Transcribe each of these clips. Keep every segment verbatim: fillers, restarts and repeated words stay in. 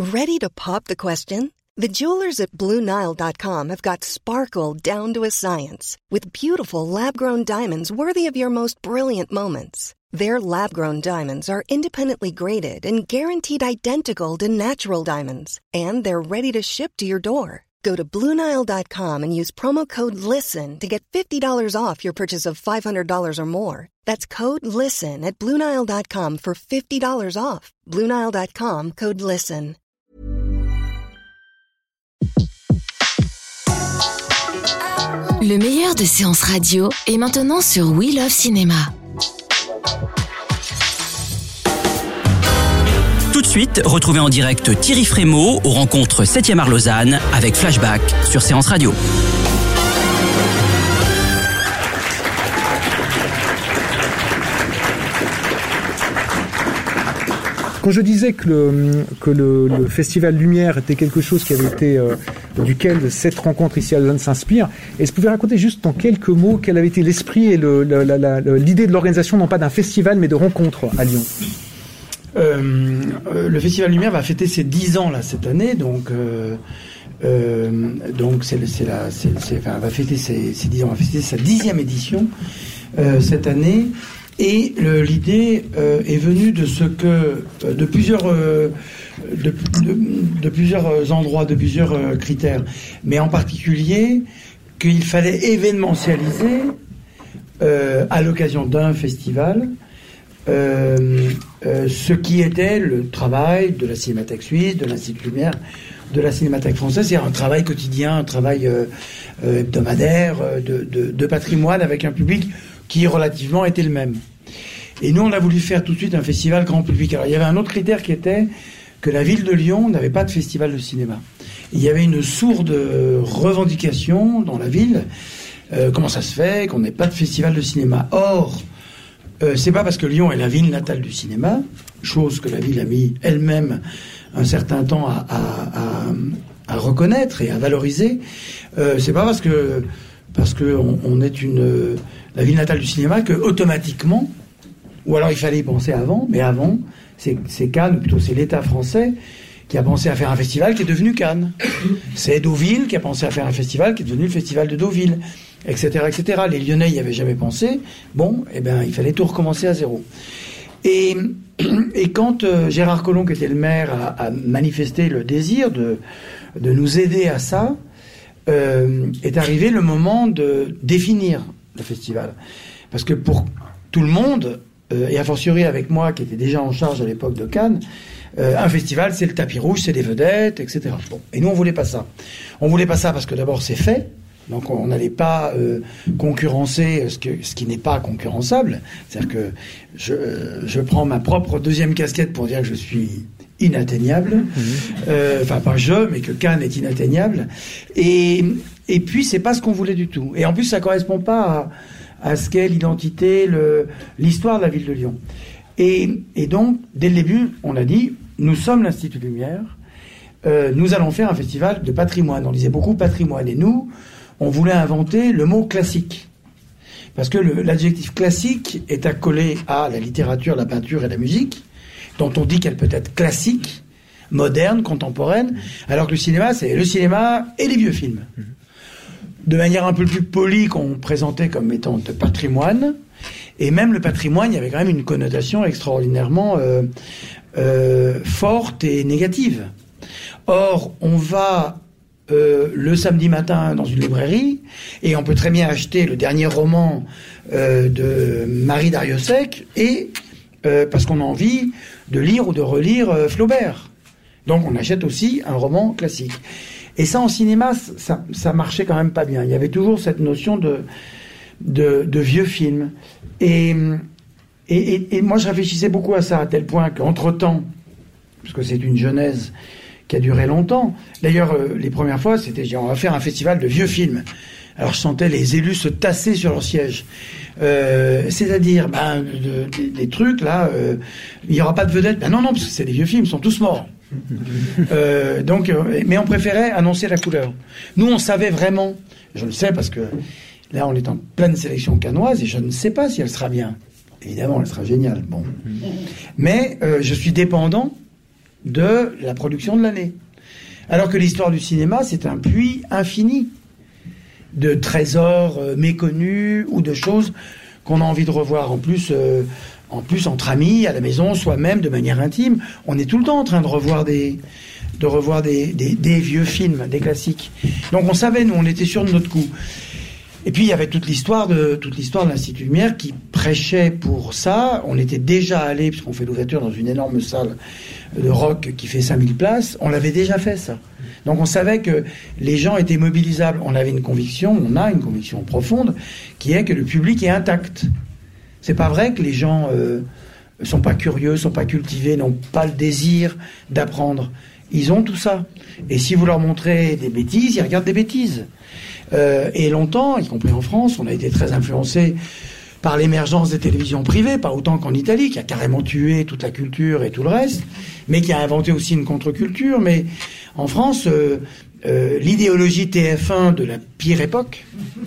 Ready to pop the question? The jewelers at Blue Nile dot com have got sparkle down to a science with beautiful lab-grown diamonds worthy of your most brilliant moments. Their lab-grown diamonds are independently graded and guaranteed identical to natural diamonds, and they're ready to ship to your door. Go to Blue Nile dot com and use promo code LISTEN to get fifty dollars off your purchase of five hundred dollars or more. That's code LISTEN at Blue Nile dot com for fifty dollars off. Blue Nile dot com, code LISTEN. Le meilleur de séances radio est maintenant sur We Love Cinéma. Tout de suite, retrouvez en direct Thierry Frémaux aux rencontres septième art Lausanne avec Flashback sur Séance Radio. Quand je disais que le, que le, le Festival Lumière était quelque chose qui avait été, euh, duquel cette rencontre ici à Lausanne s'inspire, est-ce que vous pouvez raconter juste en quelques mots quel avait été l'esprit et le, la, la, la, l'idée de l'organisation, non pas d'un festival, mais de rencontres à Lyon? Euh, euh, le Festival Lumière va fêter ses dix ans là cette année, donc euh, euh, donc c'est, c'est la, c'est, c'est, enfin, va fêter ses, ses dix ans, va fêter sa dixième édition euh, cette année. Et le, l'idée euh, est venue de ce que euh, de plusieurs euh, de, de, de plusieurs endroits, de plusieurs euh, critères, mais en particulier qu'il fallait événementialiser euh, à l'occasion d'un festival euh, euh, ce qui était le travail de la Cinémathèque suisse, de l'Institut Lumière, de la Cinémathèque française, c'est un travail quotidien, un travail euh, euh, hebdomadaire de, de, de patrimoine avec un public qui relativement était le même. Et nous, on a voulu faire tout de suite un festival grand public. Alors, il y avait un autre critère qui était que la ville de Lyon n'avait pas de festival de cinéma. Il y avait une sourde revendication dans la ville. Euh, comment ça se fait qu'on n'ait pas de festival de cinéma? Or, euh, c'est pas parce que Lyon est la ville natale du cinéma, chose que la ville a mis elle-même un certain temps à, à, à, à reconnaître et à valoriser. Euh, c'est pas parce que parce que on, on est une la ville natale du cinéma que automatiquement, ou alors il fallait y penser avant, mais avant, c'est, c'est Cannes, ou plutôt c'est l'État français qui a pensé à faire un festival qui est devenu Cannes. C'est Deauville qui a pensé à faire un festival qui est devenu le festival de Deauville, et cetera, et cetera. Les Lyonnais n'y avaient jamais pensé. Bon, eh ben, il fallait tout recommencer à zéro. Et, et quand euh, Gérard Collomb, qui était le maire, a, a manifesté le désir de, de nous aider à ça, euh, est arrivé le moment de définir le festival. Parce que pour tout le monde, euh, et a fortiori avec moi qui était déjà en charge à l'époque de Cannes, euh, un festival c'est le tapis rouge, c'est des vedettes, et cetera. Bon. Et nous on voulait pas ça. On voulait pas ça parce que d'abord c'est fait, donc on n'allait pas euh, concurrencer ce, que, ce qui n'est pas concurrençable. C'est-à-dire que je, je prends ma propre deuxième casquette pour dire que je suis inatteignable. Mmh. Euh, enfin pas je, mais que Cannes est inatteignable. Et Et puis, c'est pas ce qu'on voulait du tout. Et en plus, ça correspond pas à, à ce qu'est l'identité, le, l'histoire de la ville de Lyon. Et, et donc, dès le début, on a dit, nous sommes l'Institut Lumière, euh, nous allons faire un festival de patrimoine. On disait beaucoup patrimoine. Et nous, on voulait inventer le mot classique. Parce que le, l'adjectif classique est accolé à la littérature, la peinture et la musique, dont on dit qu'elle peut être classique, moderne, contemporaine, alors que le cinéma, c'est le cinéma et les vieux films. De manière un peu plus polie qu'on présentait comme étant de patrimoine, et même le patrimoine, il y avait quand même une connotation extraordinairement euh, euh, forte et négative. Or, on va euh, le samedi matin dans une librairie, et on peut très bien acheter le dernier roman euh, de Marie Darrieussecq, et euh, parce qu'on a envie de lire ou de relire euh, Flaubert. Donc on achète aussi un roman classique. Et ça, en cinéma, ça, ça marchait quand même pas bien. Il y avait toujours cette notion de, de, de vieux films. Et, et, et, et moi, je réfléchissais beaucoup à ça, à tel point qu'entre-temps, parce que c'est une genèse qui a duré longtemps. D'ailleurs, euh, les premières fois, c'était, on va faire un festival de vieux films. Alors, je sentais les élus se tasser sur leur siège. Euh, c'est-à-dire, ben, de, de, des trucs, là, euh, il n'y aura pas de vedettes. Ben non, non, parce que c'est des vieux films, ils sont tous morts. Euh, donc, euh, mais on préférait annoncer la couleur. Nous, on savait vraiment, je le sais parce que là, on est en pleine sélection cannoise et je ne sais pas si elle sera bien. Évidemment, elle sera géniale. Bon, mais euh, je suis dépendant de la production de l'année. Alors que l'histoire du cinéma, c'est un puits infini de trésors euh, méconnus ou de choses qu'on a envie de revoir. En plus, euh, en plus entre amis, à la maison, soi-même, de manière intime, on est tout le temps en train de revoir des, de revoir des, des, des vieux films, des classiques. Donc on savait, nous, on était sûrs de notre coup. Et puis il y avait toute l'histoire de toute l'histoire de l'Institut Lumière qui prêchait pour ça. On était déjà allé, puisqu'on fait l'ouverture dans une énorme salle de rock qui fait cinq mille places, on l'avait déjà fait ça. Donc on savait que les gens étaient mobilisables. On avait une conviction, on a une conviction profonde, qui est que le public est intact. C'est pas vrai que les gens euh, sont pas curieux, sont pas cultivés, n'ont pas le désir d'apprendre. Ils ont tout ça. Et si vous leur montrez des bêtises, ils regardent des bêtises. Euh, et longtemps, y compris en France, on a été très influencé par l'émergence des télévisions privées, pas autant qu'en Italie, qui a carrément tué toute la culture et tout le reste, mais qui a inventé aussi une contre-culture. Mais en France, euh, euh, l'idéologie T F un de la pire époque,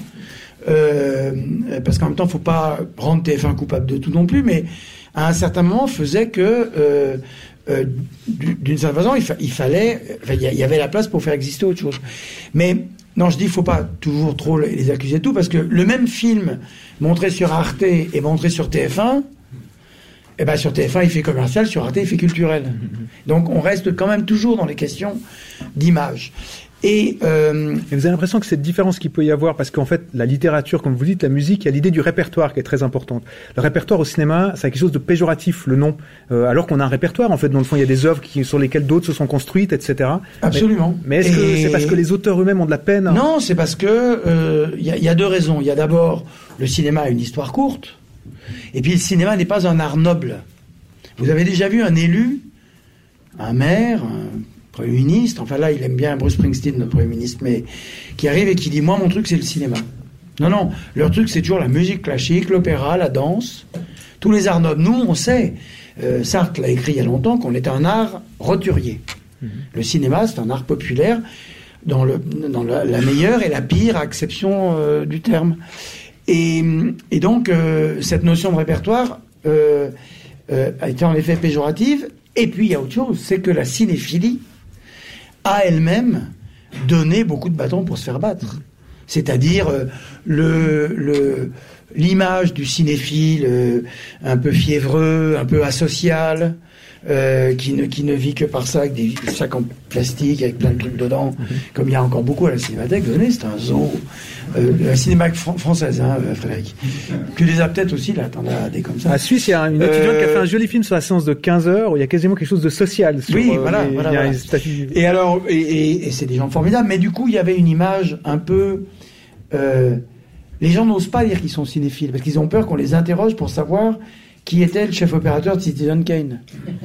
euh, parce qu'en même temps, faut pas rendre T F un coupable de tout non plus, mais à un certain moment, faisait que euh, euh, d'une certaine façon, il, fa- il fallait, enfin, il y avait la place pour faire exister autre chose. Mais non, je dis, il faut pas toujours trop les accuser de tout, parce que le même film montré sur Arte et montré sur T F un, eh ben sur T F un il fait commercial, sur Arte il fait culturel. Donc on reste quand même toujours dans les questions d'image. Et, euh... et vous avez l'impression que cette différence qu'il peut y avoir, parce qu'en fait, la littérature, comme vous dites, la musique, il y a l'idée du répertoire qui est très importante. Le répertoire au cinéma, c'est quelque chose de péjoratif, le nom. Euh, alors qu'on a un répertoire, en fait, dans le fond, il y a des œuvres qui, sur lesquelles d'autres se sont construites, et cetera. Absolument. Mais, mais est-ce et... que c'est parce que les auteurs eux-mêmes ont de la peine? Non, c'est parce que euh, y, a, y a deux raisons. Il y a d'abord, le cinéma a une histoire courte, et puis le cinéma n'est pas un art noble. Vous avez déjà vu un élu, un maire, un Premier ministre, enfin là, il aime bien Bruce Springsteen, notre Premier ministre, mais qui arrive et qui dit « Moi, mon truc, c'est le cinéma. » Non, non, leur truc, c'est toujours la musique classique, l'opéra, la danse, tous les arts nobles. Nous, on sait, euh, Sartre l'a écrit il y a longtemps, qu'on est un art roturier. Mmh. Le cinéma, c'est un art populaire dans, le, dans la, la meilleure et la pire acception euh, du terme. Et, et donc, euh, cette notion de répertoire euh, euh, a été en effet péjorative. Et puis, il y a autre chose, c'est que la cinéphilie a elle-même donné beaucoup de bâtons pour se faire battre. C'est-à-dire euh, le, le, l'image du cinéphile euh, un peu fiévreux, un peu asocial, euh, qui, ne, qui ne vit que par ça, avec des sacs en plastique, avec plein de trucs dedans, mm-hmm. comme il y a encore beaucoup à la Cinémathèque. Venez, c'est un zoo. Euh, la Cinémathèque fr- française, hein, Frédéric. Tu les as peut-être aussi, là, t'en as des comme ça. À Suisse, il y a une étudiante euh... qui a fait un joli film sur la séance de quinze heures, où il y a quasiment quelque chose de social. Sur, oui, euh, voilà, les, voilà, voilà. voilà. Statuts... Et alors, et, et, et c'est des gens formidables, mais du coup, il y avait une image un peu... Euh, les gens n'osent pas dire qu'ils sont cinéphiles, parce qu'ils ont peur qu'on les interroge pour savoir qui était le chef opérateur de Citizen Kane.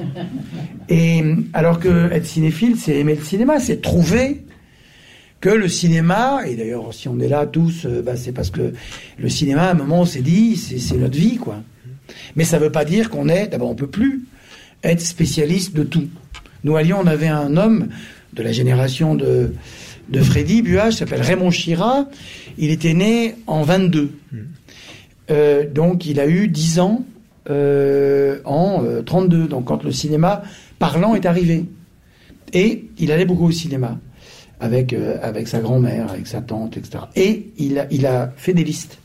Et alors que être cinéphile, c'est aimer le cinéma, c'est trouver que le cinéma, et d'ailleurs si on est là tous, bah, c'est parce que le cinéma, à un moment, on s'est dit, c'est, c'est notre vie, quoi. Mais ça veut pas dire qu'on est, d'abord on peut plus être spécialiste de tout. Nous à Lyon, on avait un homme de la génération de, de Freddy Buage, qui s'appelle Raymond Chira. Il était né en vingt-deux. Euh, donc il a eu dix ans euh, en euh, trente-deux, donc quand le cinéma parlant est arrivé. Et il allait beaucoup au cinéma, avec, euh, avec sa grand-mère, avec sa tante, et cetera. Et il a, il a fait des listes.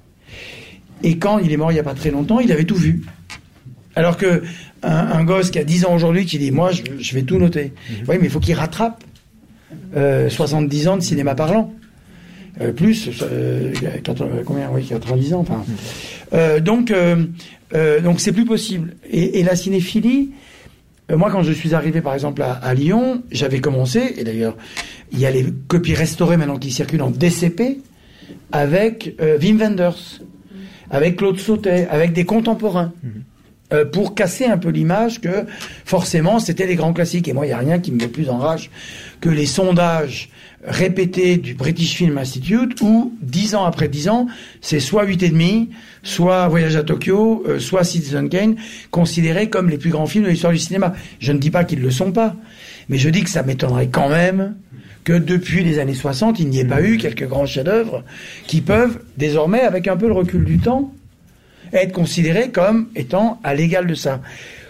Et quand il est mort il n'y a pas très longtemps, il avait tout vu. Alors que un, un gosse qui a dix ans aujourd'hui, qui dit « Moi, je, je vais tout noter. Mmh. » Oui, mais il faut qu'il rattrape euh, soixante-dix ans de cinéma parlant. Euh, plus, euh, quatre-vingts, combien, oui, quatre-vingt-dix ans, enfin. Euh, donc, euh, euh, donc c'est plus possible. Et, et la cinéphilie, euh, moi, quand je suis arrivé, par exemple, à, à Lyon, j'avais commencé, et d'ailleurs, il y a les copies restaurées maintenant qui circulent en D C P, avec euh, Wim Wenders, avec Claude Sautet, avec des contemporains. Mmh. Euh, pour casser un peu l'image que, forcément, c'était les grands classiques. Et moi, il n'y a rien qui me met plus en rage que les sondages répétés du British Film Institute, où, dix ans après dix ans, c'est soit huit et demi, soit Voyage à Tokyo, euh, soit Citizen Kane, considérés comme les plus grands films de l'histoire du cinéma. Je ne dis pas qu'ils ne le sont pas, mais je dis que ça m'étonnerait quand même que depuis les années soixante, il n'y ait pas eu quelques grands chefs-d'œuvre qui peuvent, désormais, avec un peu le recul du temps, être considérés comme étant à l'égal de ça.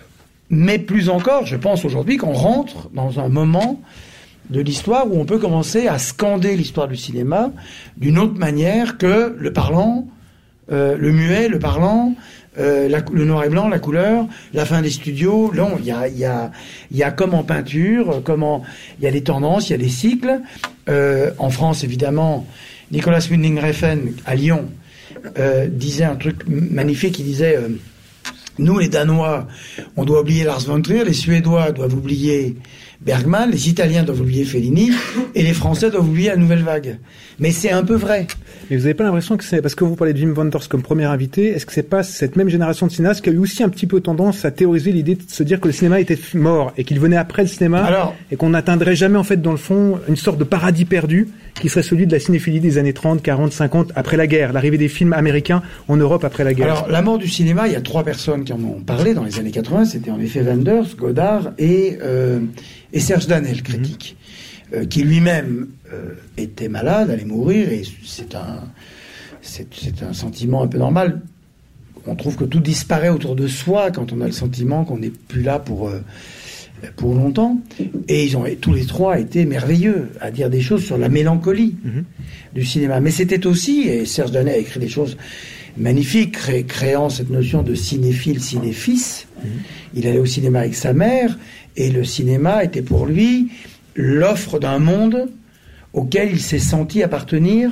mais plus encore, je pense aujourd'hui qu'on rentre dans un moment de l'histoire où on peut commencer à scander l'histoire du cinéma d'une autre manière que le parlant, euh, le muet, le parlant, euh, la, le noir et blanc, la couleur, la fin des studios. Non, il y a, il y a, il y a comme en peinture, comme en, il y a des tendances, il y a des cycles. Euh, en France, évidemment, Nicolas Winding Refn à Lyon euh, disait un truc magnifique. Il disait euh, nous, les Danois, on doit oublier Lars von Trier, les Suédois doivent oublier Bergman, les Italiens doivent oublier Fellini, et les Français doivent oublier la Nouvelle Vague. Mais c'est un peu vrai. Mais vous n'avez pas l'impression que c'est, parce que vous parlez de Wim Wenders comme premier invité, est-ce que c'est pas cette même génération de cinéastes qui a eu aussi un petit peu tendance à théoriser l'idée de se dire que le cinéma était mort, et qu'il venait après le cinéma, alors, et qu'on n'atteindrait jamais, en fait, dans le fond, une sorte de paradis perdu, qui serait celui de la cinéphilie des années trente, quarante, cinquante, après la guerre, l'arrivée des films américains en Europe après la guerre? Alors, la mort du cinéma, il y a trois personnes qui en ont parlé dans les années quatre-vingts, c'était en effet Wenders, Godard et, euh, et Serge Danel, critique, mmh. euh, qui lui-même euh, était malade, allait mourir, et c'est un, c'est, c'est un sentiment un peu normal. On trouve que tout disparaît autour de soi quand on a le sentiment qu'on n'est plus là pour, euh, pour longtemps. Et ils ont tous les trois été merveilleux à dire des choses sur la mélancolie mmh. du cinéma. Mais c'était aussi, et Serge Danel a écrit des choses magnifiques, cré, créant cette notion de cinéphile, cinéfils. Mmh. Il allait au cinéma avec sa mère, et le cinéma était pour lui l'offre d'un monde auquel il s'est senti appartenir,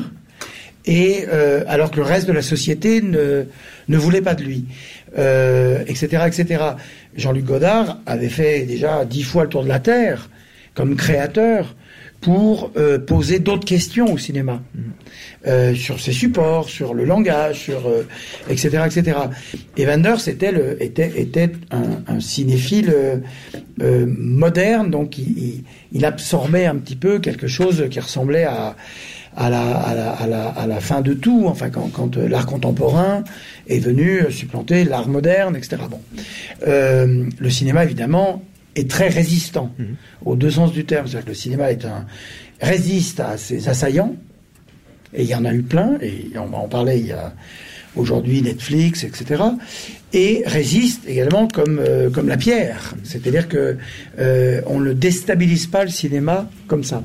et euh, alors que le reste de la société ne, ne voulait pas de lui, euh, et cetera, et cetera. Jean-Luc Godard avait fait déjà dix fois le tour de la Terre comme créateur pour euh, poser d'autres questions au cinéma, mmh. euh, sur ses supports, sur le langage, sur euh, et cetera, et cetera. Et Wenders était le était était un, un cinéphile euh, euh, moderne, donc il, il, il absorbait un petit peu quelque chose qui ressemblait à à la à la à la, à la fin de tout. Enfin, quand quand euh, l'art contemporain est venu supplanter l'art moderne, et cetera. Bon, euh, le cinéma évidemment est très résistant, mmh. aux deux sens du terme. C'est-à-dire que le cinéma est un, résiste à ses assaillants, et il y en a eu plein, et on va en parler, il y a aujourd'hui Netflix, et cetera, et résiste également comme, euh, comme la pierre. C'est-à-dire que euh, on ne déstabilise pas le cinéma comme ça.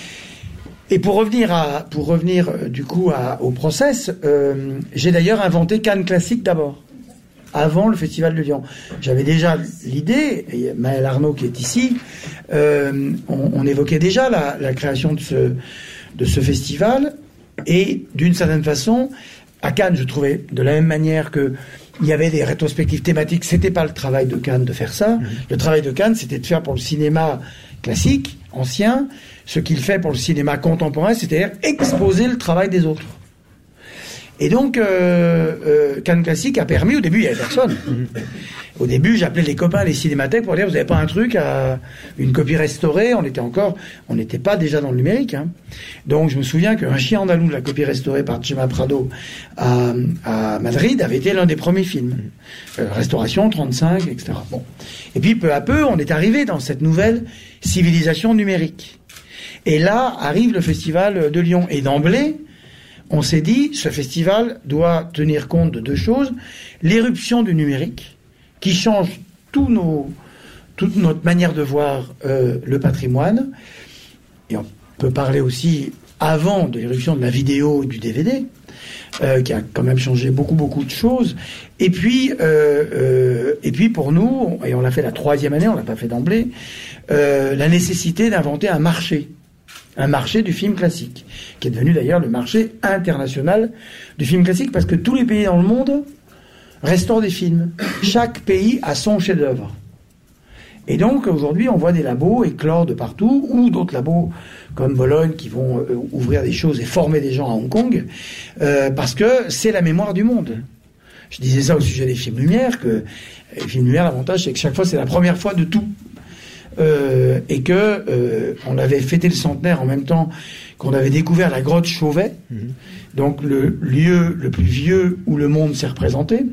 Et pour revenir, à, pour revenir euh, du coup à, au process, euh, j'ai d'ailleurs inventé Cannes Classique d'abord, avant le Festival de Lyon. J'avais déjà l'idée, et Maël Arnaud qui est ici, euh, on, on évoquait déjà la, la création de ce, de ce festival, et d'une certaine façon, à Cannes, je trouvais de la même manière que il y avait des rétrospectives thématiques, c'était pas le travail de Cannes de faire ça. Mmh. Le travail de Cannes, c'était de faire pour le cinéma classique, ancien, ce qu'il fait pour le cinéma contemporain, c'est-à-dire exposer le travail des autres. Et donc, euh, euh, Cannes Classique a permis, au début, il n'y avait personne. Au début, j'appelais les copains, les cinémathèques, pour dire, vous n'avez pas un truc, à une copie restaurée? On était encore, on n'était pas déjà dans le numérique, hein. Donc, je me souviens qu'un chien andalou, la copie restaurée par Chema Prado à, à Madrid, avait été l'un des premiers films. Euh, restauration, trente-cinq, et cetera. Bon. Et puis, peu à peu, on est arrivé dans cette nouvelle civilisation numérique. Et là, arrive le Festival de Lyon. Et d'emblée, on s'est dit, ce festival doit tenir compte de deux choses. L'éruption du numérique, qui change tout nos, toute notre manière de voir euh, le patrimoine. Et on peut parler aussi avant de l'éruption de la vidéo et du D V D, euh, qui a quand même changé beaucoup, beaucoup de choses. Et puis, euh, euh, et puis pour nous, et on l'a fait la troisième année, on l'a pas fait d'emblée, euh, la nécessité d'inventer un marché. Un marché du film classique, qui est devenu d'ailleurs le marché international du film classique, parce que tous les pays dans le monde restaurent des films. Chaque pays a son chef-d'œuvre. Et donc aujourd'hui, on voit des labos éclore de partout, ou d'autres labos comme Bologne qui vont euh, ouvrir des choses et former des gens à Hong Kong, euh, parce que c'est la mémoire du monde. Je disais ça au sujet des films Lumière, que les films Lumière, l'avantage c'est que chaque fois c'est la première fois de tout. Euh, et que euh, on avait fêté le centenaire en même temps qu'on avait découvert la grotte Chauvet, mmh. donc le lieu le plus vieux où le monde s'est représenté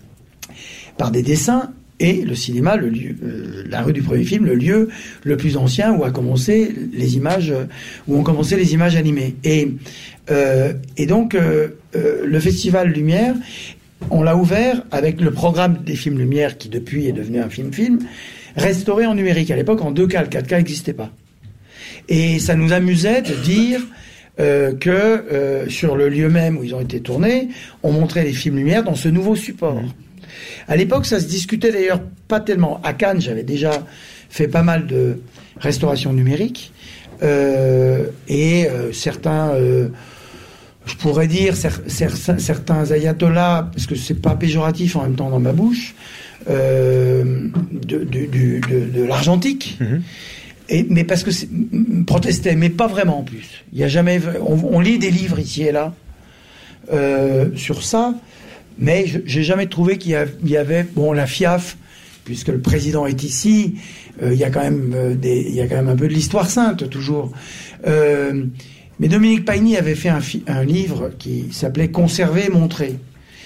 par des dessins, et le cinéma, le lieu, euh, la rue du premier film, le lieu le plus ancien où a commencé les images, où ont commencé les images animées. Et euh, et donc euh, euh, le Festival Lumière on l'a ouvert avec le programme des films Lumière, qui depuis est devenu un film-film, restauré en numérique. À l'époque, en deux K, le quatre K n'existait pas. Et ça nous amusait de dire euh, que euh, sur le lieu même où ils ont été tournés, on montrait les films Lumière dans ce nouveau support. Mmh. À l'époque, ça se discutait d'ailleurs pas tellement. À Cannes, j'avais déjà fait pas mal de restauration numérique. Euh, et euh, certains... Euh, je pourrais dire cer- cer- certains ayatollahs, parce que c'est pas péjoratif en même temps dans ma bouche, euh, de, de, de, de, de l'argentique, mmh. et, mais parce que c'est, protestaient, mais pas vraiment en plus. Il y a jamais, on, on lit des livres ici et là euh, sur ça, mais je, j'ai jamais trouvé qu'il y, a, il y avait, bon, la F I A F, puisque le président est ici, euh, il y a quand même euh, des, il y a quand même un peu de l'histoire sainte toujours. Euh, Mais Dominique Paigny avait fait un, fi- un livre qui s'appelait « Conserver, montrer euh, »,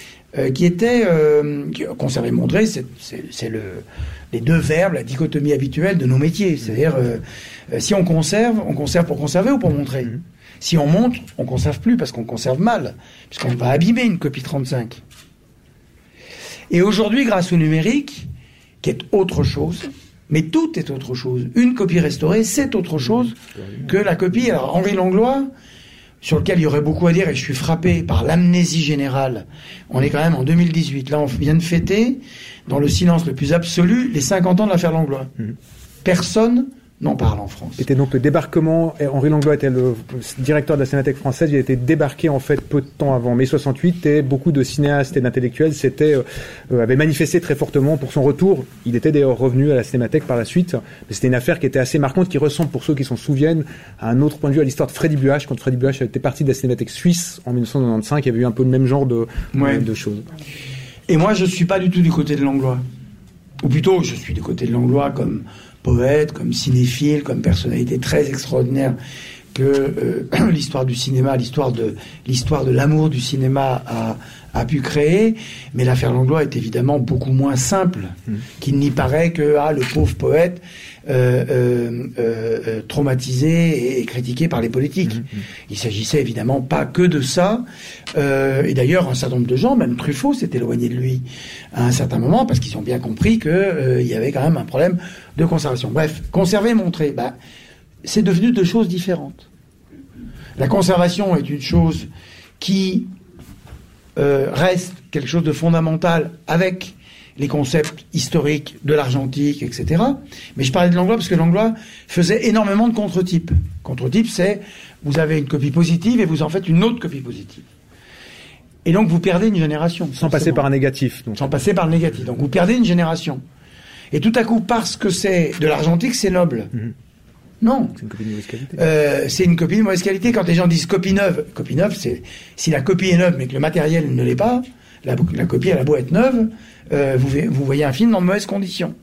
qui était... Euh, « Conserver, montrer », c'est, c'est, c'est le, les deux verbes, la dichotomie habituelle de nos métiers. C'est-à-dire, euh, euh, si on conserve, on conserve pour conserver ou pour montrer. Mmh. Si on montre, on conserve plus parce qu'on conserve mal, puisqu'on va abîmer une copie trente-cinq. Et aujourd'hui, grâce au numérique, qui est autre chose... Mais tout est autre chose. Une copie restaurée, c'est autre chose que la copie. Alors, Henri Langlois, sur lequel il y aurait beaucoup à dire, et je suis frappé par l'amnésie générale. On est quand même en deux mille dix-huit. Là, on vient de fêter, dans le silence le plus absolu, les cinquante ans de l'affaire Langlois. Mmh. Personne n'en parle en France. C'était donc le débarquement. Henri Langlois était le directeur de la Cinémathèque française. Il a été débarqué en fait peu de temps avant mai soixante-huit, et beaucoup de cinéastes et d'intellectuels s'étaient, euh, avaient manifesté très fortement pour son retour. Il était d'ailleurs revenu à la Cinémathèque par la suite. Mais c'était une affaire qui était assez marquante, qui ressemble, pour ceux qui s'en souviennent, à un autre point de vue, à l'histoire de Freddy Buach. Quand Freddy Buach était parti de la Cinémathèque suisse en dix-neuf cent quatre-vingt-quinze, il y avait eu un peu le même genre de, ouais. de choses. Et moi, je suis pas du tout du côté de Langlois. Ou plutôt, je suis du côté de Langlois comme poète, comme cinéphile, comme personnalité très extraordinaire que euh, l'histoire du cinéma, l'histoire de l'histoire de l'amour du cinéma a, a pu créer. Mais l'affaire Langlois est évidemment beaucoup moins simple mmh. qu'il n'y paraît que ah, le pauvre poète euh, euh, euh, traumatisé et, et critiqué par les politiques. Mmh. Il s'agissait évidemment pas que de ça. Euh, et d'ailleurs, un certain nombre de gens, même Truffaut, s'est éloigné de lui à un certain moment parce qu'ils ont bien compris que euh, il y avait quand même un problème de conservation. Bref, conserver, montrer, bah, c'est devenu deux choses différentes. La conservation est une chose qui euh, reste quelque chose de fondamental avec les concepts historiques de l'argentique, et cetera. Mais je parlais de Langlois parce que Langlois faisait énormément de contre-types. Contre-type, c'est vous avez une copie positive et vous en faites une autre copie positive. Et donc vous perdez une génération. Sans passer par un négatif. Donc. Sans passer par le négatif. Donc vous perdez une génération. Et tout à coup, parce que c'est de l'argentique, c'est noble. Mmh. Non. C'est une copie de mauvaise qualité. Euh, c'est une copie de mauvaise qualité. Quand les gens disent copie neuve, copie neuve, c'est si la copie est neuve mais que le matériel ne l'est pas, la, la copie elle a beau être neuve, euh, vous, vous voyez un film dans de mauvaises conditions.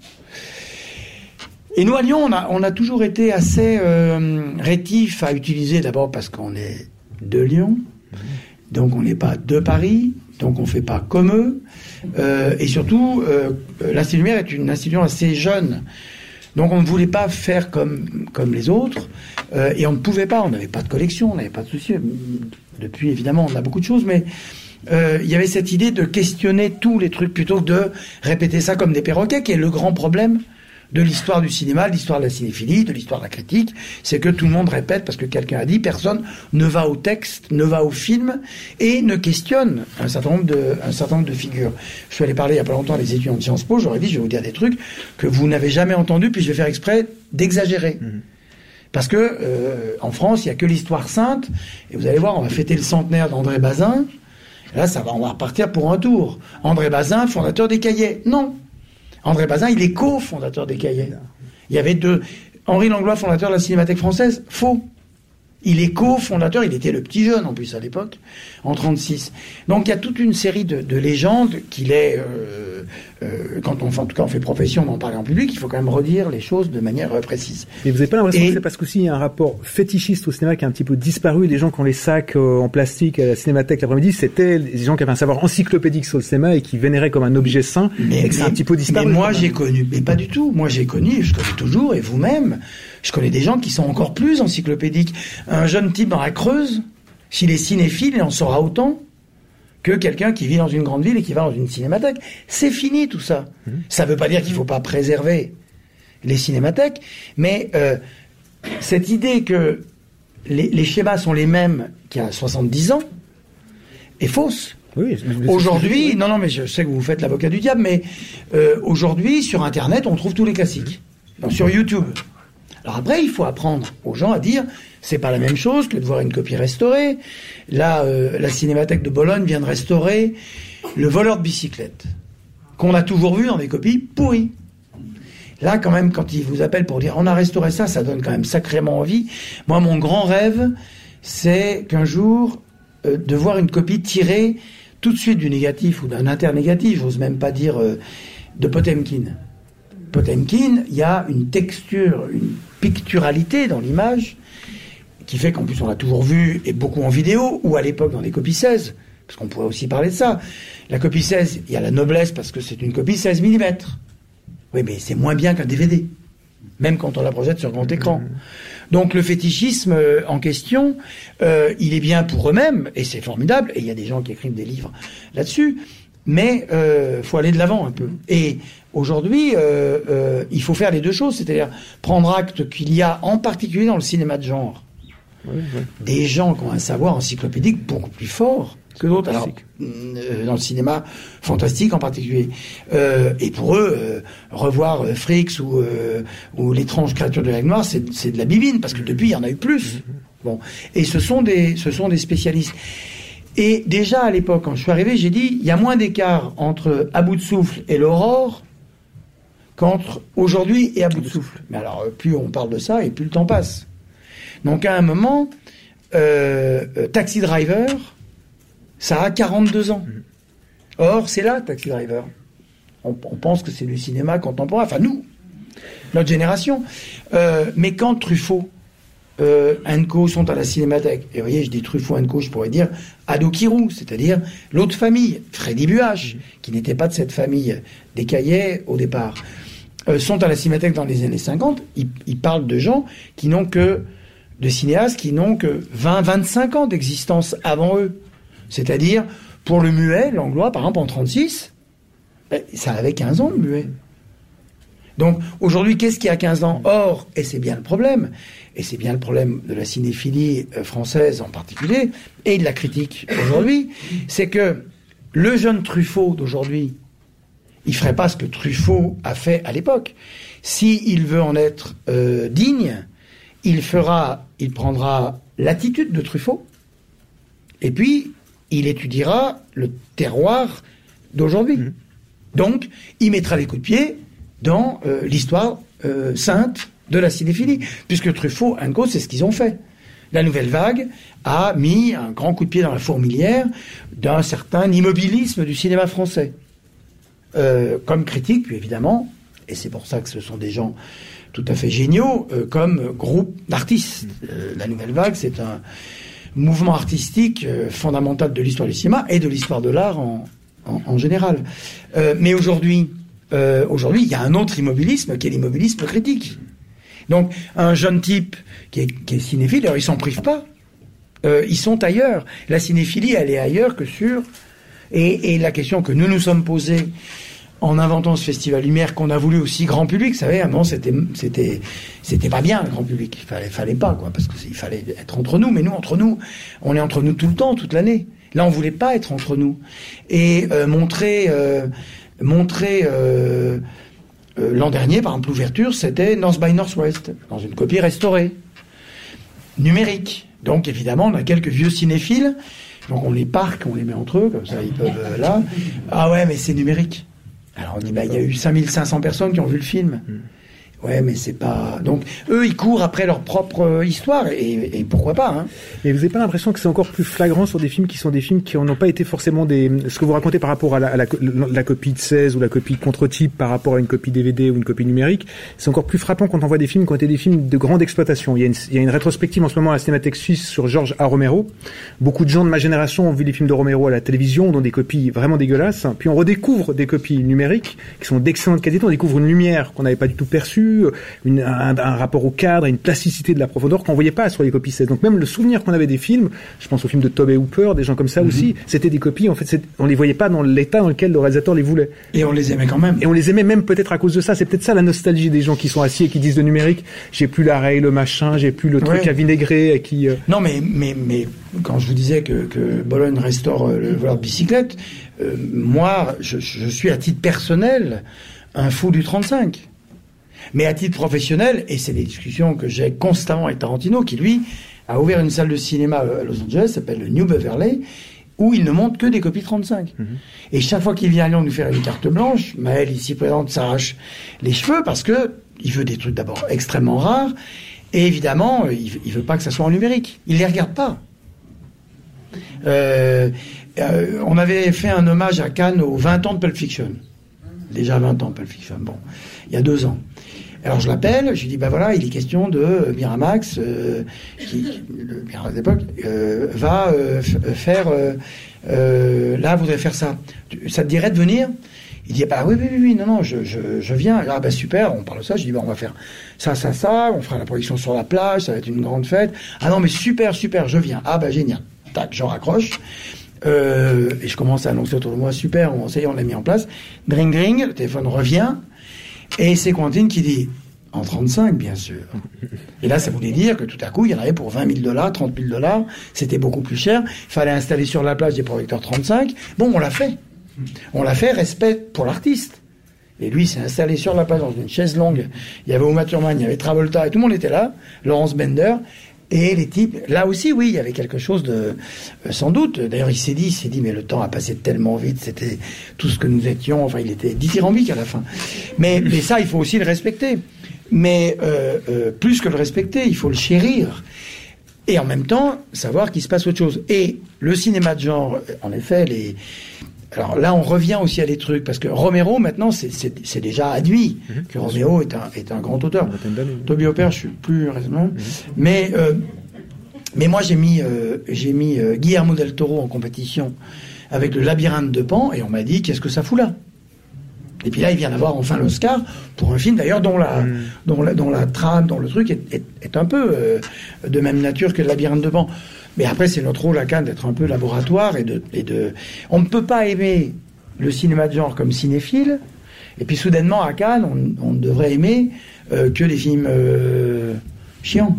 Et nous à Lyon, on a, on a toujours été assez euh, rétifs à utiliser, d'abord parce qu'on est de Lyon, mmh. donc on n'est pas de Paris, donc on ne fait pas comme eux. Euh, et surtout, euh, l'Institut Lumière est une institution assez jeune. Donc on ne voulait pas faire comme, comme les autres. Euh, et on ne pouvait pas. On n'avait pas de collection, on n'avait pas de souci. Depuis, évidemment, on a beaucoup de choses. Mais euh, il y avait cette idée de questionner tous les trucs plutôt que de répéter ça comme des perroquets, qui est le grand problème de l'histoire du cinéma, de l'histoire de la cinéphilie, de l'histoire de la critique, c'est que tout le monde répète parce que quelqu'un a dit, personne ne va au texte, ne va au film et ne questionne un certain nombre de, un certain nombre de figures. Je suis allé parler il y a pas longtemps à des étudiants de Sciences Po, j'aurais dit, je vais vous dire des trucs que vous n'avez jamais entendus, puis je vais faire exprès d'exagérer. Mmh. Parce que euh, en France, il y a que l'histoire sainte, et vous allez voir, on va fêter le centenaire d'André Bazin, et là, ça va, on va repartir pour un tour. André Bazin, fondateur des Cahiers. Non. André Bazin, il est co-fondateur des Cahiers. Il y avait deux. Henri Langlois, fondateur de la Cinémathèque française, faux. Il est co-fondateur, il était le petit jeune en plus à l'époque, en trente-six. Donc il y a toute une série de, de légendes qu'il est, euh, euh, quand on, en tout cas on fait profession d'en parler en public, il faut quand même redire les choses de manière euh, précise. Et vous n'avez pas l'impression Et... que c'est parce qu'aussi il y a un rapport fétichiste au cinéma qui a un petit peu disparu. Les gens qui ont les sacs euh, en plastique à la Cinémathèque l'après-midi, c'était des gens qui avaient un savoir encyclopédique sur le cinéma et qui vénéraient comme un objet saint, mais, et que c'est un petit peu disparu. Mais moi j'ai connu, mais pas du tout, moi j'ai connu, je connais toujours, et vous-même, je connais des gens qui sont encore plus encyclopédiques. Un jeune type dans la Creuse, s'il est cinéphile, il en saura autant que quelqu'un qui vit dans une grande ville et qui va dans une cinémathèque. C'est fini tout ça. Mmh. Ça ne veut pas dire qu'il ne faut pas préserver les cinémathèques, mais euh, cette idée que les, les schémas sont les mêmes qu'il y a soixante-dix ans est fausse. Oui, aujourd'hui, non, non, mais je sais que vous faites l'avocat du diable, mais euh, aujourd'hui, sur Internet, on trouve tous les classiques. Donc, sur YouTube. Alors après, il faut apprendre aux gens à dire, c'est pas la même chose que de voir une copie restaurée. Là, euh, la Cinémathèque de Bologne vient de restaurer Le voleur de bicyclette, qu'on a toujours vu dans des copies pourries. Là, quand même, quand ils vous appellent pour dire, on a restauré ça, ça donne quand même sacrément envie. Moi, mon grand rêve, c'est qu'un jour, euh, de voir une copie tirée tout de suite du négatif ou d'un internégatif, j'ose même pas dire euh, de Potemkin. Potemkin, il y a une texture, une picturalité dans l'image qui fait qu'en plus on l'a toujours vu, et beaucoup en vidéo, ou à l'époque dans les copies seize, parce qu'on pourrait aussi parler de ça. La copie seize, il y a la noblesse parce que c'est une copie seize millimètres. Oui, mais c'est moins bien qu'un D V D, même quand on la projette sur grand écran. Donc le fétichisme euh, en question, euh, il est bien pour eux-mêmes, et c'est formidable, et il y a des gens qui écrivent des livres là-dessus, mais il euh, faut aller de l'avant un peu. Et aujourd'hui, euh, euh, il faut faire les deux choses, c'est-à-dire prendre acte qu'il y a, en particulier dans le cinéma de genre, oui, oui. des gens qui ont un savoir encyclopédique beaucoup plus fort que d'autres. Alors, euh, dans le cinéma fantastique en particulier. Euh, et pour eux, euh, revoir euh, Fricks ou, euh, ou L'étrange créature de l'aigle noire, c'est, c'est de la bibine, parce que depuis, il y en a eu plus. Bon. Et ce sont des, ce sont des spécialistes. Et déjà, à l'époque, quand je suis arrivé, j'ai dit, il y a moins d'écart entre À bout de souffle et l'Aurore qu'entre aujourd'hui et À bout de souffle. Mais alors, plus on parle de ça, et plus le temps passe. Donc, à un moment, euh, Taxi Driver, ça a quarante-deux ans. Or, c'est là, Taxi Driver. On, on pense que c'est du cinéma contemporain. Enfin, nous, notre génération. Euh, mais quand Truffaut euh, and Co sont à la Cinémathèque, et vous voyez, je dis Truffaut and Co, je pourrais dire Ado Kirou, c'est-à-dire l'autre famille, Freddy Buach, qui n'était pas de cette famille des Caillets au départ, euh, sont à la Cinémathèque dans les années cinquante. Ils, ils parlent de gens qui n'ont que, de cinéastes qui n'ont que vingt à vingt-cinq ans d'existence avant eux. C'est-à-dire, pour le muet, Langlois, par exemple, en trente-six, ben, ça avait quinze ans, le muet. Donc, aujourd'hui, qu'est-ce qui a quinze ans ? Or, et c'est bien le problème, et c'est bien le problème de la cinéphilie française en particulier, et de la critique aujourd'hui, c'est que le jeune Truffaut d'aujourd'hui, il ferait pas ce que Truffaut a fait à l'époque. S'il veut en être euh, digne, il fera, il prendra l'attitude de Truffaut, et puis il étudiera le terroir d'aujourd'hui. Mmh. Donc, il mettra les coups de pied dans euh, l'histoire euh, sainte de la cinéphilie, puisque Truffaut and Co, c'est ce qu'ils ont fait. La Nouvelle Vague a mis un grand coup de pied dans la fourmilière d'un certain immobilisme du cinéma français. Euh, comme critique, puis évidemment, et c'est pour ça que ce sont des gens tout à fait géniaux, euh, comme groupe d'artistes. Euh, la Nouvelle Vague, c'est un mouvement artistique euh, fondamental de l'histoire du cinéma et de l'histoire de l'art en, en, en général. Euh, mais aujourd'hui, euh, aujourd'hui, il y a un autre immobilisme qui est l'immobilisme critique. Donc, un jeune type qui est, qui est cinéphile, alors ils s'en privent pas. Euh, ils sont ailleurs. La cinéphilie, elle est ailleurs que sur... Et, et la question que nous nous sommes posée en inventant ce Festival Lumière qu'on a voulu aussi grand public, vous savez, à un moment, c'était, c'était, c'était pas bien, le grand public. Il fallait, fallait pas, quoi, parce qu'il fallait être entre nous. Mais nous, entre nous, on est entre nous tout le temps, toute l'année. Là, on voulait pas être entre nous. Et euh, montrer, euh, montrer euh, euh, l'an dernier, par exemple, l'ouverture, c'était North by Northwest, dans une copie restaurée, numérique. Donc, évidemment, on a quelques vieux cinéphiles, donc on les parque, on les met entre eux, comme ça, ils peuvent, euh, là. Ah ouais, mais c'est numérique. Alors on dit, bah, il y a eu cinq mille cinq cents personnes qui ont vu le film. Mm. Ouais, mais c'est pas... Donc, eux, ils courent après leur propre euh, histoire, et, et pourquoi pas, hein. Mais vous n'avez pas l'impression que c'est encore plus flagrant sur des films qui sont des films qui n'ont pas été forcément des... Ce que vous racontez par rapport à la, à la, la copie de seize ou la copie de contre-type par rapport à une copie D V D ou une copie numérique, c'est encore plus frappant quand on voit des films qui ont été des films de grande exploitation. Il y a une, il y a une rétrospective en ce moment à la Cinémathèque suisse sur Georges A. Romero. Beaucoup de gens de ma génération ont vu les films de Romero à la télévision, dont des copies vraiment dégueulasses. Puis on redécouvre des copies numériques qui sont d'excellente qualité. On découvre une lumière qu'on n'avait pas du tout perçue. vue, une, un, un rapport au cadre, une plasticité de la profondeur qu'on voyait pas sur les copies seize. Donc même le souvenir qu'on avait des films, je pense aux films de Tobe Hooper, des gens comme ça mm-hmm. aussi, c'était des copies, en fait, c'est, on les voyait pas dans l'état dans lequel le réalisateur les voulait. Et on les aimait quand même. Et on les aimait même peut-être à cause de ça. C'est peut-être ça la nostalgie des gens qui sont assis et qui disent de numérique, j'ai plus la rail, le machin, j'ai plus le truc ouais. à vinaigrer et qui... Euh... Non, mais, mais, mais quand je vous disais que, que Bologne restaure le voleur de bicyclette, euh, moi, je, je suis à titre personnel un fou du trente-cinq. Mais à titre professionnel, et c'est des discussions que j'ai constamment avec Tarantino, qui lui a ouvert une salle de cinéma à Los Angeles, s'appelle le New Beverly, où il ne montre que des copies trente-cinq. Mmh. Et chaque fois qu'il vient à Lyon nous faire une carte blanche, Maël, ici présente, s'arrache les cheveux parce que il veut des trucs d'abord extrêmement rares, et évidemment, il, il veut pas que ça soit en numérique. Il les regarde pas. Euh, euh, on avait fait un hommage à Cannes aux vingt ans de Pulp Fiction. Déjà vingt ans, Pulp Fiction. Bon, il y a deux ans. Alors je l'appelle, je lui dis, ben voilà, il est question de Miramax, euh, qui, le Miramax d'époque, euh, va euh, f- faire, euh, euh, là, voudrait faire ça. Ça te dirait de venir ? Il dit, bah oui, oui, oui, non, non, je, je, je viens. Ah ben super, on parle de ça. Je dis, ben on va faire ça, ça, ça, on fera la projection sur la plage, ça va être une grande fête. Ah non, mais super, super, je viens. Ah ben génial. Tac, j'en raccroche. Euh, et je commence à annoncer autour de moi, super, on, ça y est, on l'a mis en place. Dring, dring, le téléphone revient. Et c'est Quentin qui dit, en trente-cinq, bien sûr. Et là, ça voulait dire que tout à coup, il y en avait pour vingt mille dollars, trente mille dollars. C'était beaucoup plus cher. Il fallait installer sur la plage des projecteurs trente-cinq. Bon, on l'a fait. On l'a fait, respect pour l'artiste. Et lui, il s'est installé sur la plage dans une chaise longue. Il y avait Uma Thurman, il y avait Travolta, et tout le monde était là. Laurence Bender. Et les types, là aussi, oui, il y avait quelque chose de, euh, sans doute. D'ailleurs, il s'est dit, il s'est dit, mais le temps a passé tellement vite, c'était tout ce que nous étions. Enfin, il était dithyrambique à la fin. Mais, mais ça, il faut aussi le respecter. Mais euh, euh, plus que le respecter, il faut le chérir. Et en même temps, savoir qu'il se passe autre chose. Et le cinéma de genre, en effet, les... Alors là, on revient aussi à des trucs, parce que Romero, maintenant, c'est, c'est, c'est déjà admis mmh, que Romero est un, est un grand auteur. Tobe Hooper, je suis plus raisonnable. Mmh. Mais, euh, mais moi, j'ai mis, euh, j'ai mis euh, Guillermo del Toro en compétition avec le Labyrinthe de Pan, et on m'a dit, qu'est-ce que ça fout là ? Et puis là, il vient d'avoir enfin l'Oscar pour un film, d'ailleurs, dont la, mmh. dont la, dont la trame, dont le truc est, est, est un peu euh, de même nature que le Labyrinthe de Pan. Mais après, c'est notre rôle à Cannes d'être un peu laboratoire et de, et de... On ne peut pas aimer le cinéma de genre comme cinéphile, et puis soudainement, à Cannes, on, on devrait aimer euh, que les films euh, chiants.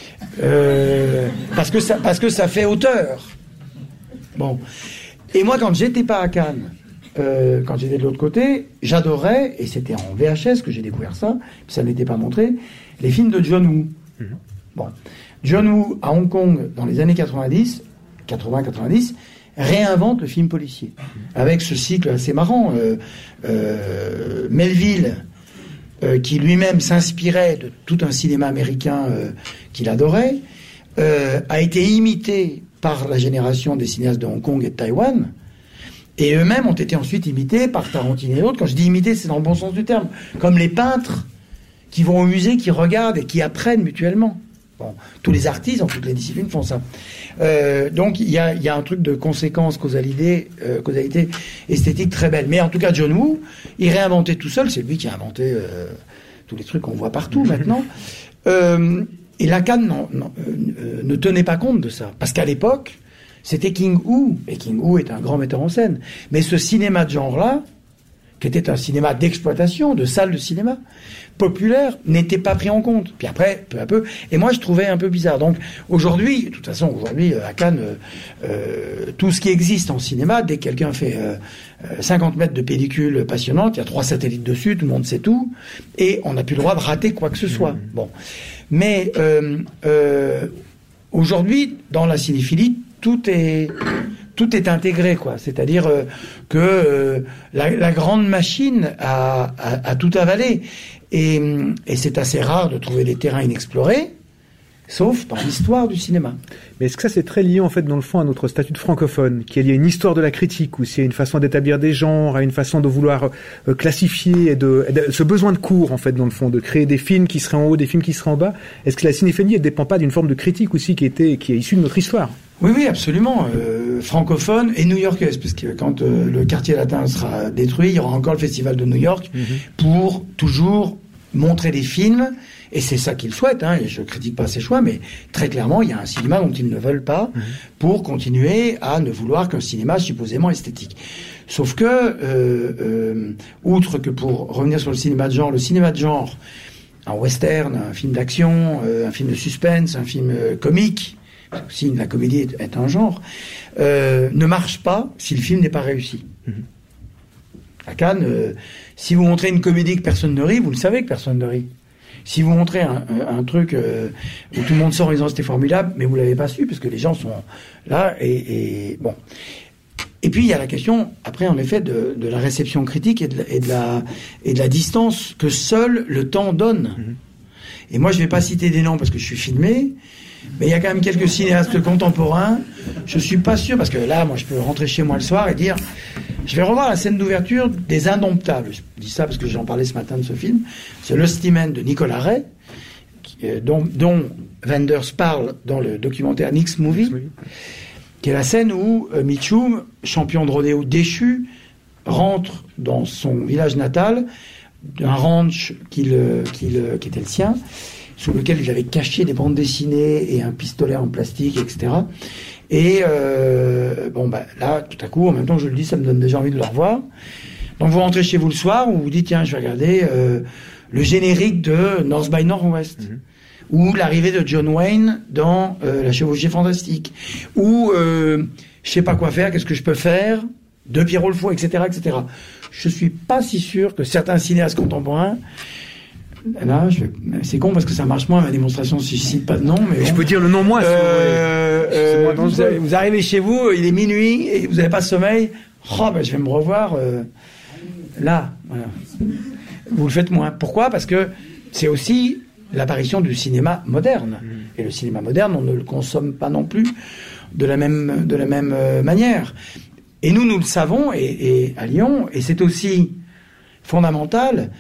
Euh, parce que ça, parce que ça fait auteur. Bon. Et moi, quand j'étais pas à Cannes, euh, quand j'étais de l'autre côté, j'adorais, et c'était en V H S que j'ai découvert ça, ça n'était pas montré, les films de John Woo. Mmh. Bon. John Woo, à Hong Kong, dans les années quatre-vingt-dix, quatre-vingts quatre-vingt-dix, réinvente le film policier. Avec ce cycle assez marrant. Euh, euh, Melville, euh, qui lui-même s'inspirait de tout un cinéma américain euh, qu'il adorait, euh, a été imité par la génération des cinéastes de Hong Kong et de Taïwan, et eux-mêmes ont été ensuite imités par Tarantino et d'autres. Quand je dis imiter, c'est dans le bon sens du terme. Comme les peintres qui vont au musée, qui regardent et qui apprennent mutuellement. Bon, tous les artistes, dans toutes les disciplines, font ça. Euh, donc, il y a, y a un truc de conséquence, causalité, euh, causalité esthétique très belle. Mais en tout cas, John Woo, il réinventait tout seul. C'est lui qui a inventé euh, tous les trucs qu'on voit partout maintenant. Euh, et Lacan non, non, euh, ne tenait pas compte de ça. Parce qu'à l'époque, c'était King Hu. Et King Hu est un grand metteur en scène. Mais ce cinéma de genre-là, qui était un cinéma d'exploitation, de salle de cinéma, populaire, n'était pas pris en compte. Puis après, peu à peu, et moi je trouvais un peu bizarre. Donc aujourd'hui, de toute façon, aujourd'hui, à Cannes, euh, tout ce qui existe en cinéma, dès que quelqu'un fait euh, cinquante mètres de pellicule passionnante, il y a trois satellites dessus, tout le monde sait tout, et on n'a plus le droit de rater quoi que ce soit. Bon. Mais euh, euh, aujourd'hui, dans la cinéphilie, tout est... tout est intégré, quoi. C'est-à-dire euh, que euh, la, la grande machine a, a, a tout avalé. Et, et c'est assez rare de trouver des terrains inexplorés, sauf dans l'histoire du cinéma. Mais est-ce que ça, c'est très lié, en fait, dans le fond, à notre statut de francophone, qui est lié à une histoire de la critique, ou c'est une façon d'établir des genres, à une façon de vouloir euh, classifier, et de, et de, ce besoin de cours, en fait, dans le fond, de créer des films qui seraient en haut, des films qui seraient en bas. Est-ce que la cinéphilie, elle dépend pas d'une forme de critique aussi qui était, qui est issue de notre histoire? Oui, oui, absolument. Euh, francophone et new-yorkaise, parce que quand euh, le quartier latin sera détruit, il y aura encore le festival de New York, mmh. pour toujours montrer des films, et c'est ça qu'ils souhaitent, hein, et je critique pas ces choix, mais très clairement, il y a un cinéma dont ils ne veulent pas, mmh. pour continuer à ne vouloir qu'un cinéma supposément esthétique. Sauf que, euh, euh, outre que pour revenir sur le cinéma de genre, le cinéma de genre, un western, un film d'action, euh, un film de suspense, un film euh, comique, parce que si la comédie est, est un genre, euh, ne marche pas si le film n'est pas réussi. Mmh. À Cannes, euh, si vous montrez une comédie que personne ne rit, vous le savez que personne ne rit. Si vous montrez un, un, un truc euh, où tout le monde sort en disant c'était formidable, mais vous l'avez pas su, parce que les gens sont là, et, et bon. Et puis il y a la question, après en effet, de, de la réception critique et de, et, de la, et de la distance que seul le temps donne. Mmh. Et moi je vais pas citer des noms parce que je suis filmé, mais il y a quand même quelques cinéastes contemporains, je suis pas sûr, parce que là, moi je peux rentrer chez moi le soir et dire... Je vais revoir la scène d'ouverture des Indomptables. Je dis ça parce que j'en parlais ce matin de ce film. C'est Lusty Man de Nicolas Ray, qui, euh, dont, dont Wenders parle dans le documentaire Nick's Movie, qui est la scène où euh, Mitchum, champion de rodéo déchu, rentre dans son village natal, d'un ranch qu'il, qu'il, qui était le sien, sous lequel il avait caché des bandes dessinées et un pistolet en plastique, et cetera. Et euh, bon, bah, là, tout à coup, en même temps que je le dis, ça me donne déjà envie de le revoir. Donc vous rentrez chez vous le soir, où vous dites, tiens, je vais regarder euh, le générique de North by Northwest, mm-hmm. ou l'arrivée de John Wayne dans euh, La Chevauchée Fantastique, ou euh, je sais pas quoi faire, qu'est-ce que je peux faire, de Pierrot le Fou, et cetera, et cetera. Je suis pas si sûr que certains cinéastes contemporains... Là, je vais... c'est con parce que ça marche moins, ma démonstration ne suscite pas de nom. Mais bon. Je peux dire le nom moi. Euh, euh, vous, vous, vous arrivez chez vous, il est minuit et vous n'avez pas de sommeil. Oh, ben, je vais me revoir euh, là. Voilà. Vous le faites moins. Pourquoi ? Parce que c'est aussi l'apparition du cinéma moderne. Mmh. Et le cinéma moderne, on ne le consomme pas non plus de la même, de la même euh, manière. Et nous, nous le savons, et, et à Lyon, et c'est aussi fondamental.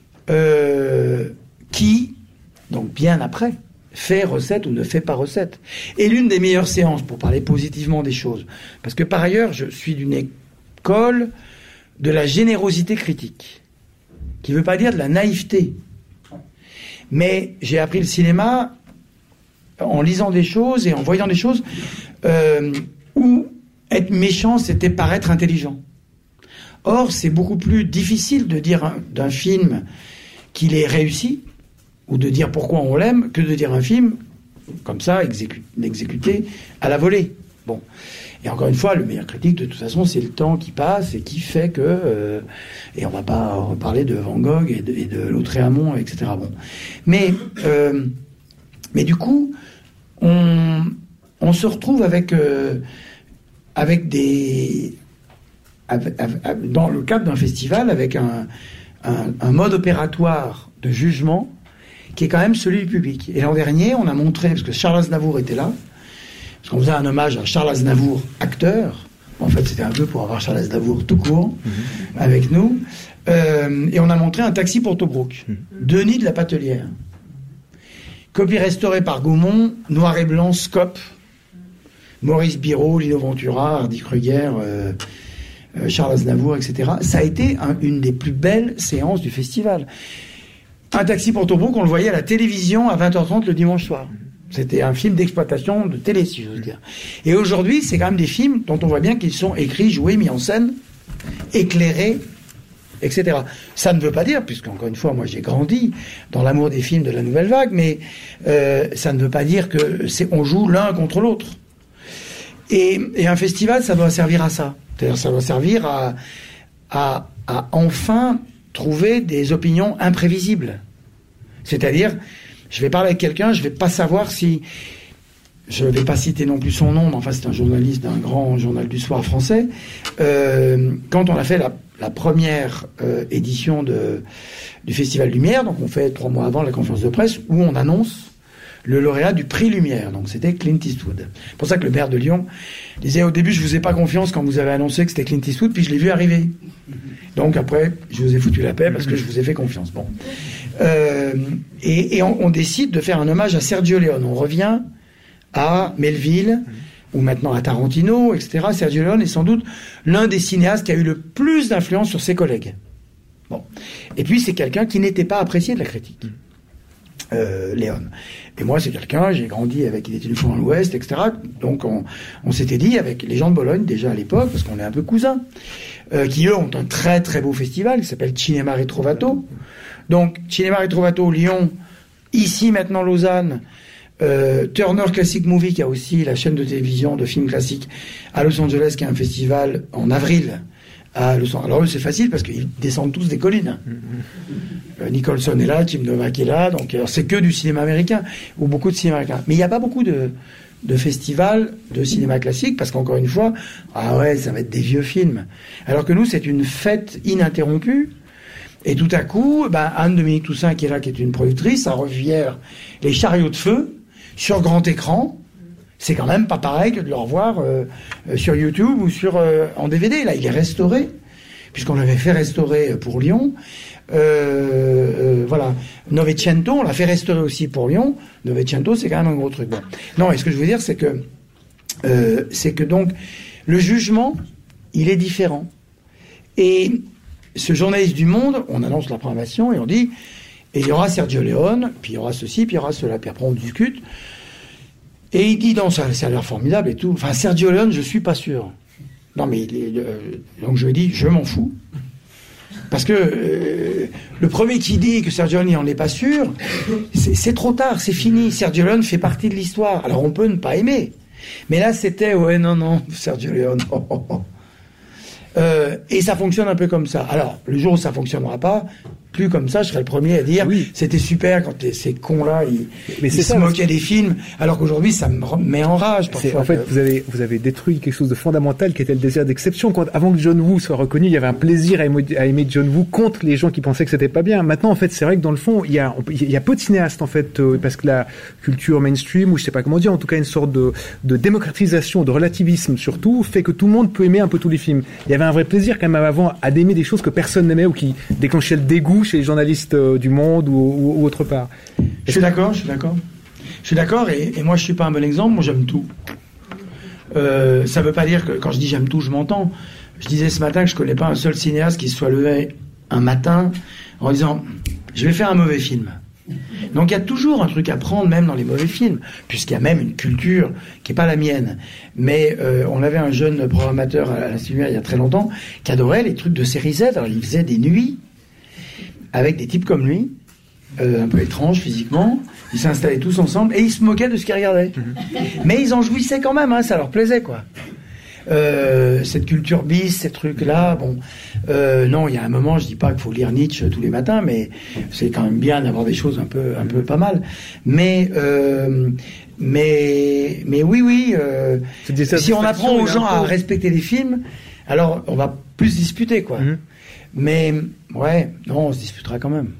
Euh, qui, donc bien après, fait recette ou ne fait pas recette. Et l'une des meilleures séances, pour parler positivement des choses, parce que par ailleurs, je suis d'une école de la générosité critique, qui ne veut pas dire de la naïveté. Mais j'ai appris le cinéma en lisant des choses et en voyant des choses euh, où être méchant, c'était paraître intelligent. Or, c'est beaucoup plus difficile de dire un, d'un film qu'il est réussi, ou de dire pourquoi on l'aime, que de dire un film, comme ça, exécu- exécuté à la volée. Bon. Et encore une fois, le meilleur critique, de toute façon, c'est le temps qui passe et qui fait que... Euh, et on va pas reparler de Van Gogh et de, et de Lautréamont, et cetera. Bon. Mais, euh, mais du coup, on, on se retrouve avec, euh, avec des... dans le cadre d'un festival, avec un, un, un mode opératoire de jugement qui est quand même celui du public. Et l'an dernier, on a montré, parce que Charles Aznavour était là, parce qu'on faisait un hommage à Charles Aznavour, acteur. En fait, c'était un peu pour avoir Charles Aznavour tout court, mmh. avec nous. Euh, et on a montré Un taxi pour Tobruk, mmh. Denis de la Patelière. Copie restaurée par Gaumont, noir et blanc, scope. Maurice Biraud, Lino Ventura, Hardy Kruger... Euh, Euh, Charles Aznavour, et cetera. Ça a été un, une des plus belles séances du festival. Un taxi pour Tobruk, on le voyait à la télévision à vingt heures trente le dimanche soir. C'était un film d'exploitation de télé, si j'ose dire. Et aujourd'hui, c'est quand même des films dont on voit bien qu'ils sont écrits, joués, mis en scène, éclairés, et cetera. Ça ne veut pas dire, puisqu'encore une fois, moi j'ai grandi dans l'amour des films de la Nouvelle Vague, mais euh, ça ne veut pas dire que c'est on joue l'un contre l'autre. Et, et un festival, ça doit servir à ça. C'est-à-dire, ça doit servir à, à, à enfin trouver des opinions imprévisibles. C'est-à-dire, je vais parler avec quelqu'un, je vais pas savoir si... Je vais pas citer non plus son nom, mais enfin, c'est un journaliste d'un grand journal du soir français. Euh, quand on a fait la, la première euh, édition de, du Festival Lumière, donc on fait trois mois avant la conférence de presse, où on annonce le lauréat du prix Lumière, donc c'était Clint Eastwood. C'est pour ça que le maire de Lyon disait au début, je vous ai pas confiance quand vous avez annoncé que c'était Clint Eastwood, puis je l'ai vu arriver. Donc après, je vous ai foutu la paix parce que je vous ai fait confiance. Bon, euh, et, et on, on décide de faire un hommage à Sergio Leone. On revient à Melville, ou maintenant à Tarantino, et cetera. Sergio Leone est sans doute l'un des cinéastes qui a eu le plus d'influence sur ses collègues. Bon. Et puis, c'est quelqu'un qui n'était pas apprécié de la critique. Euh, Léon. Et moi, c'est quelqu'un, j'ai grandi avec, il était une fois dans l'Ouest, et cetera. Donc, on, on s'était dit, avec les gens de Bologne, déjà à l'époque, parce qu'on est un peu cousins, euh, qui eux ont un très très beau festival qui s'appelle Cinema Retrovato. Donc, Cinema Retrovato, Lyon, ici maintenant Lausanne, euh, Turner Classic Movie, qui a aussi la chaîne de télévision de films classiques à Los Angeles, qui a un festival en avril. À Los Angeles. Alors eux, c'est facile parce qu'ils descendent tous des collines. Euh, Nicholson est là, Tim Novak est là, donc alors, c'est que du cinéma américain, ou beaucoup de cinéma américain. Mais il n'y a pas beaucoup de, de festivals de cinéma classique, parce qu'encore une fois, ah ouais, ça va être des vieux films. Alors que nous, c'est une fête ininterrompue, et tout à coup, ben, Anne-Dominique Toussaint, qui est là, qui est une productrice, ça revient Les Chariots de Feu, sur grand écran. C'est quand même pas pareil que de le revoir euh, euh, sur YouTube ou sur euh, en D V D. Là, il est restauré, puisqu'on l'avait fait restaurer pour Lyon. Euh, euh, voilà. Novecento, on l'a fait restaurer aussi pour Lyon. Novecento, c'est quand même un gros truc. Bon. Non, et ce que je veux dire, c'est que euh, c'est que donc le jugement, il est différent. Et ce journaliste du Monde, on annonce la programmation et on dit, et il y aura Sergio Leone, puis il y aura ceci, puis il y aura cela, puis après on discute. Et il dit, non, ça, ça a l'air formidable et tout. Enfin, Sergio Leone, je suis pas sûr. Non, mais il est, euh, donc je lui ai dit, je m'en fous. Parce que euh, le premier qui dit que Sergio Leone, il n'en est pas sûr, c'est, c'est trop tard, c'est fini. Sergio Leone fait partie de l'histoire. Alors on peut ne pas aimer. Mais là, c'était, ouais, non, non, Sergio Leone. Oh, oh, oh. Euh, et ça fonctionne un peu comme ça. Alors, le jour où ça fonctionnera pas, plus comme ça, je serais le premier à dire, oui, c'était super quand ces cons-là, ils, mais ils c'est se ça, moquaient des films, alors qu'aujourd'hui, ça me met en rage. C'est, en fait, que... vous avez, vous avez détruit quelque chose de fondamental qui était le désir d'exception. Quand, avant que John Woo soit reconnu, il y avait un plaisir à aimer, à aimer John Woo contre les gens qui pensaient que c'était pas bien. Maintenant, en fait, c'est vrai que dans le fond, il y a, il y a peu de cinéastes, en fait, euh, parce que la culture mainstream, ou je sais pas comment dire, en tout cas, une sorte de, de démocratisation, de relativisme surtout, fait que tout le monde peut aimer un peu tous les films. Il y avait un vrai plaisir quand même avant à d'aimer des choses que personne n'aimait ou qui déclenchaient le dégoût chez les journalistes euh, du Monde ou, ou, ou autre part. Je suis d'accord, je suis d'accord. Je suis d'accord et, et moi je suis pas un bon exemple, moi j'aime tout. Euh, ça veut pas dire que quand je dis j'aime tout, je m'entends. Je disais ce matin que je connais pas un seul cinéaste qui se soit levé un matin en disant je vais faire un mauvais film. Donc il y a toujours un truc à prendre même dans les mauvais films, puisqu'il y a même une culture qui est pas la mienne. Mais euh, on avait un jeune programmateur à l'Institut Lumière il y a très longtemps qui adorait les trucs de série Z. Alors il faisait des nuits avec des types comme lui, euh, un peu étranges physiquement. Ils s'installaient tous ensemble et ils se moquaient de ce qu'ils regardaient. Mmh. Mais ils en jouissaient quand même, hein, ça leur plaisait quoi. Euh, cette culture bis, ces trucs-là, bon, euh, non, il y a un moment, je dis pas qu'il faut lire Nietzsche tous les matins, mais c'est quand même bien d'avoir des choses un peu, un peu pas mal. Mais, euh, mais, mais oui, oui. Euh, si on apprend aux gens à respecter les films, alors on va plus disputer, quoi. Mmh. Mais ouais, non, on se disputera quand même.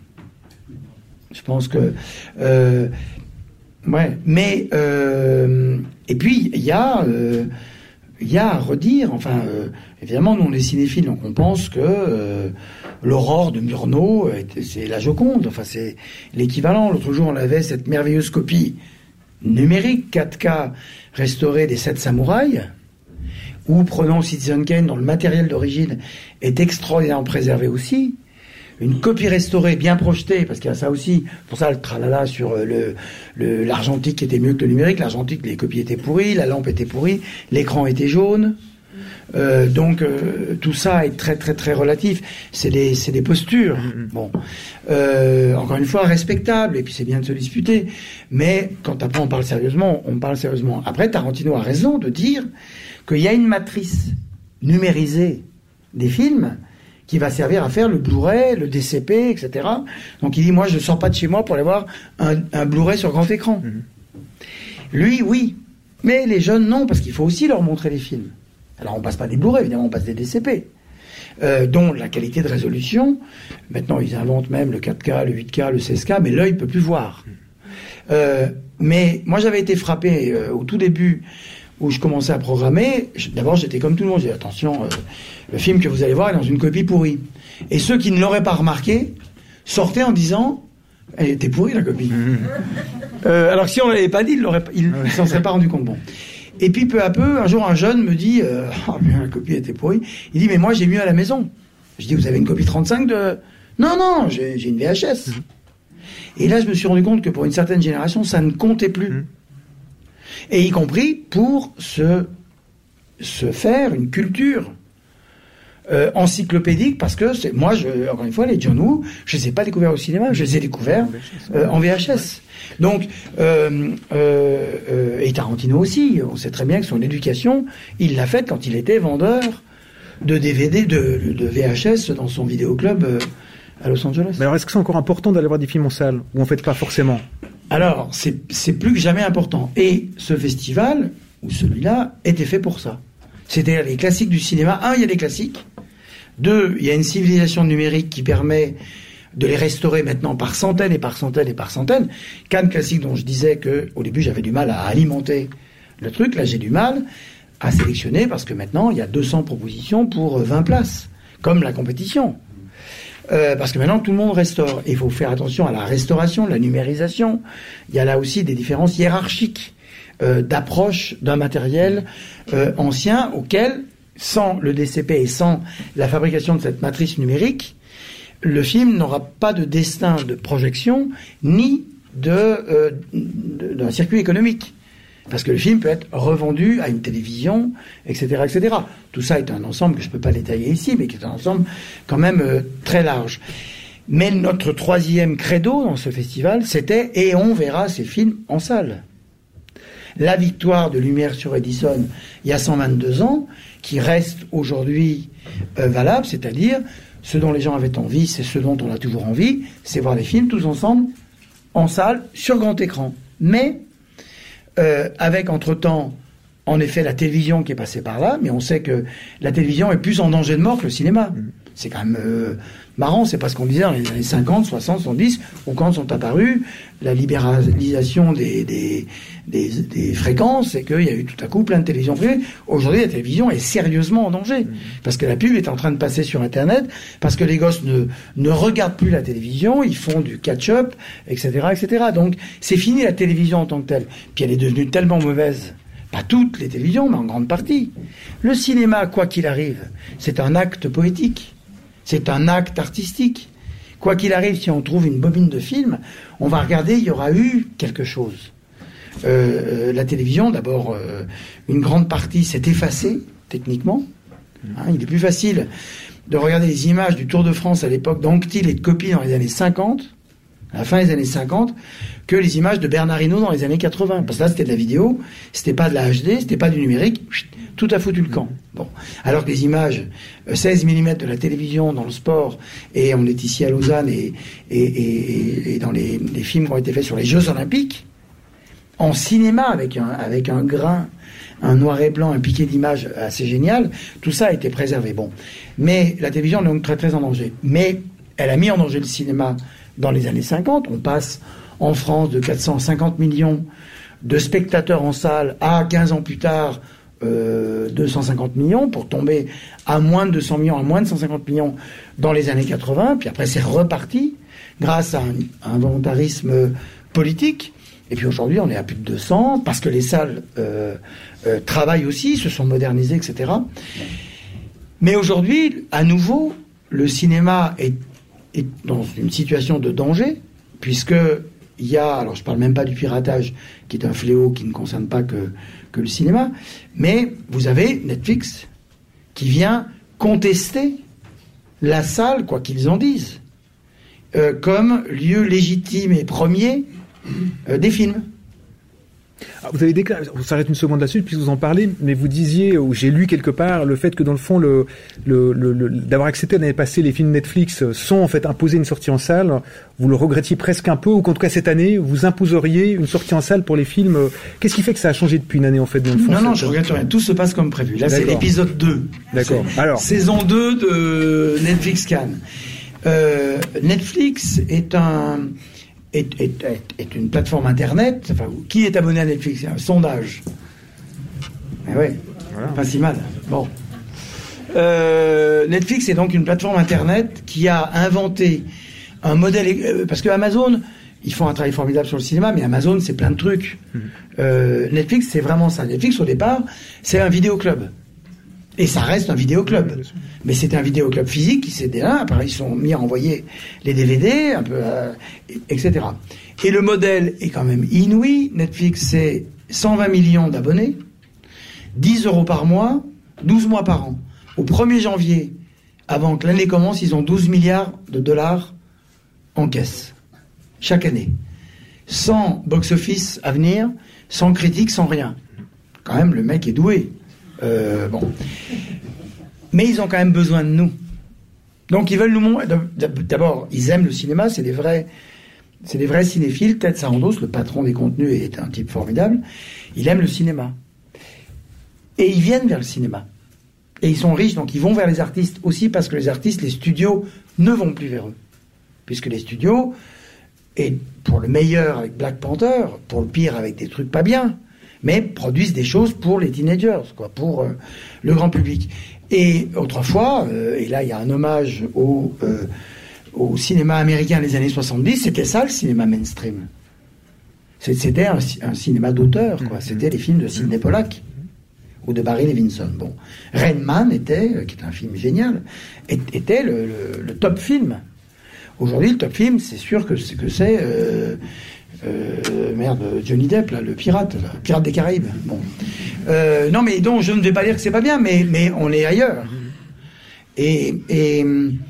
Je pense que, euh, ouais, mais euh, et puis il y a. Euh, Il y a à redire, enfin, euh, évidemment, nous on est cinéphiles, donc on pense que euh, l'aurore de Murnau, c'est la Joconde, enfin c'est l'équivalent. L'autre jour, on avait cette merveilleuse copie numérique quatre K restaurée des Sept Samouraïs, ou prenons Citizen Kane, dont le matériel d'origine est extraordinairement préservé aussi. Une copie restaurée, bien projetée, parce qu'il y a ça aussi, pour ça le tralala sur le, le, l'argentique qui était mieux que le numérique. L'argentique, les copies étaient pourries, la lampe était pourrie, l'écran était jaune. Euh, donc euh, tout ça est très très très relatif. C'est des, c'est des postures. Bon, euh, encore une fois respectable, et puis c'est bien de se disputer. Mais quand après on parle sérieusement, on parle sérieusement. Après, Tarantino a raison de dire qu'il y a une matrice numérisée des films qui va servir à faire le Blu-ray, le D C P, et cetera. Donc il dit, moi je ne sors pas de chez moi pour aller voir un, un Blu-ray sur grand écran. Mmh. Lui, oui. Mais les jeunes, non, parce qu'il faut aussi leur montrer les films. Alors on passe pas des Blu-ray, évidemment, on passe des D C P. Euh, dont la qualité de résolution, maintenant ils inventent même le quatre K, le huit K, le seize K, mais l'œil peut plus voir. Euh, mais moi j'avais été frappé euh, au tout début, où je commençais à programmer. D'abord j'étais comme tout le monde, j'ai dit attention, euh, le film que vous allez voir est dans une copie pourrie. Et ceux qui ne l'auraient pas remarqué sortaient en disant elle était pourrie la copie. euh, alors que si on l'avait pas dit, il l'aurait, il ne s'en serait pas rendu compte. Bon. Et puis peu à peu, un jour un jeune me dit euh, oh, bien, la copie était pourrie. Il dit mais moi j'ai mieux à la maison. Je dis vous avez une copie trente-cinq de Non, non, j'ai, j'ai une V H S. Mmh. Et là, je me suis rendu compte que pour une certaine génération, ça ne comptait plus. Mmh. Et y compris pour se, se faire une culture euh, encyclopédique, parce que c'est, moi, je, encore une fois, les John Woo, je les ai pas découverts au cinéma, je les ai découverts euh, en V H S. Donc, euh, euh, euh, et Tarantino aussi, on sait très bien que son éducation, il l'a faite quand il était vendeur de D V D, de, de V H S dans son vidéoclub euh, à Los Angeles. Mais alors, est-ce que c'est encore important d'aller voir des films en salle, ou en fait pas forcément? Alors, c'est, c'est plus que jamais important. Et ce festival, ou celui-là, était fait pour ça. C'était les classiques du cinéma. Un, il y a des classiques. Deux, il y a une civilisation numérique qui permet de les restaurer maintenant par centaines et par centaines et par centaines. Cannes classique dont je disais que au début j'avais du mal à alimenter le truc, là j'ai du mal à sélectionner parce que maintenant il y a deux cents propositions pour vingt places, comme la compétition. Euh, parce que maintenant tout le monde restaure. Et il faut faire attention à la restauration, la numérisation. Il y a là aussi des différences hiérarchiques euh, d'approche d'un matériel euh, ancien auquel, sans le D C P et sans la fabrication de cette matrice numérique, le film n'aura pas de destin de projection ni de, euh, de, d'un circuit économique. Parce que le film peut être revendu à une télévision, et cetera, et cetera. Tout ça est un ensemble que je ne peux pas détailler ici, mais qui est un ensemble quand même euh, très large. Mais notre troisième credo dans ce festival, c'était « Et on verra ces films en salle ». La victoire de Lumière sur Edison, il y a cent vingt-deux ans, qui reste aujourd'hui euh, valable, c'est-à-dire ce dont les gens avaient envie, c'est ce dont on a toujours envie, c'est voir les films tous ensemble, en salle, sur grand écran. Mais, euh, avec entre-temps, en effet, la télévision qui est passée par là, mais on sait que la télévision est plus en danger de mort que le cinéma. C'est quand même euh, marrant, c'est pas ce qu'on disait dans les années cinquante, soixante, soixante-dix, ou quand sont apparus la libéralisation des, des, des, des fréquences, et qu'il y a eu tout à coup plein de télévisions privées. Aujourd'hui, la télévision est sérieusement en danger, parce que la pub est en train de passer sur Internet, parce que les gosses ne, ne regardent plus la télévision, ils font du catch-up, et cetera, et cetera. Donc, c'est fini la télévision en tant que telle. Puis elle est devenue tellement mauvaise. Pas toutes les télévisions, mais en grande partie. Le cinéma, quoi qu'il arrive, c'est un acte poétique. C'est un acte artistique. Quoi qu'il arrive, si on trouve une bobine de film, on va regarder, il y aura eu quelque chose. Euh, la télévision, d'abord, euh, une grande partie s'est effacée, techniquement. Hein, il est plus facile de regarder les images du Tour de France à l'époque d'Anquetil et de Coppi dans les années cinquante, à la fin des années cinquante, que les images de Bernard Hinault dans les années quatre-vingts. Parce que là, c'était de la vidéo, c'était pas de la H D, c'était pas du numérique, chut, tout a foutu le camp. Bon. Alors que les images seize millimètres de la télévision dans le sport, et on est ici à Lausanne, et, et, et, et dans les, les films qui ont été faits sur les Jeux Olympiques, en cinéma, avec un, avec un grain, un noir et blanc, un piqué d'image assez génial, tout ça a été préservé. Bon. Mais la télévision est donc très très en danger. Mais elle a mis en danger le cinéma dans les années cinquante. On passe en France de quatre cent cinquante millions de spectateurs en salle à quinze ans plus tard euh, deux cent cinquante millions, pour tomber à moins de deux cents millions, à moins de cent cinquante millions dans les années quatre-vingts. Puis après c'est reparti grâce à un, un volontarisme politique. Et puis aujourd'hui on est à plus de deux cents parce que les salles euh, euh, travaillent aussi, se sont modernisées, et cetera. Mais aujourd'hui, à nouveau, le cinéma est est dans une situation de danger, puisque il y a, alors je parle même pas du piratage, qui est un fléau qui ne concerne pas que, que le cinéma, mais vous avez Netflix qui vient contester la salle, quoi qu'ils en disent, euh, comme lieu légitime et premier euh, des films. Alors vous avez déclaré, on s'arrête une seconde là-dessus puisque vous en parlez, mais vous disiez, ou j'ai lu quelque part, le fait que dans le fond, le, le, le, le d'avoir accepté l'année passée les films Netflix sans en fait imposer une sortie en salle, vous le regrettiez presque un peu, ou qu'en tout cas cette année, vous imposeriez une sortie en salle pour les films. Qu'est-ce qui fait que ça a changé depuis une année en fait dans le fond? Non, non, je regrette rien. Tout se passe comme prévu. Là, D'accord. C'est l'épisode deux. D'accord. C'est Alors, saison deux de Netflix Cannes. Euh, Netflix est un Est, est, est, est une plateforme internet. Enfin, qui est abonné à Netflix? Un sondage. Eh ouais, voilà. Pas si mal. Bon. Euh, Netflix est donc une plateforme internet qui a inventé un modèle, parce que Amazon, ils font un travail formidable sur le cinéma, mais Amazon, c'est plein de trucs. Mmh. Euh, Netflix, c'est vraiment ça. Netflix, au départ, c'est un vidéoclub. Et ça reste un vidéoclub. Oui, mais c'était un vidéoclub physique qui s'était là. Après, ils sont mis à envoyer les D V D, un peu, euh, et cetera. Et le modèle est quand même inouï. Netflix, c'est cent vingt millions d'abonnés, dix euros par mois, douze mois par an. Au premier janvier, avant que l'année commence, ils ont douze milliards de dollars en caisse. Chaque année. Sans box-office à venir, sans critique, sans rien. Quand même, le mec est doué. Euh, bon. Mais ils ont quand même besoin de nous. Donc ils veulent nous montrer. D'abord, ils aiment le cinéma, c'est des vrais, c'est des vrais cinéphiles. Ted Sarandos, le patron des contenus, est un type formidable. Il aime le cinéma. Et ils viennent vers le cinéma. Et ils sont riches, donc ils vont vers les artistes aussi, parce que les artistes, les studios, ne vont plus vers eux. Puisque les studios, et pour le meilleur avec Black Panther, pour le pire avec des trucs pas bien, mais produisent des choses pour les teenagers, quoi, pour euh, le grand public. Et autrefois, euh, et là il y a un hommage au, euh, au cinéma américain des années soixante-dix, c'était ça le cinéma mainstream. C'était un, un cinéma d'auteur, quoi. C'était les films de Sidney Pollack ou de Barry Levinson. Bon, Rain Man était, qui est un film génial, était le, le, le top film. Aujourd'hui, le top film, c'est sûr que c'est que c'est euh, euh, merde, Johnny Depp, là, le pirate, là, pirate des Caraïbes. Bon, euh, non, mais donc je ne vais pas dire que c'est pas bien, mais mais on est ailleurs. Et et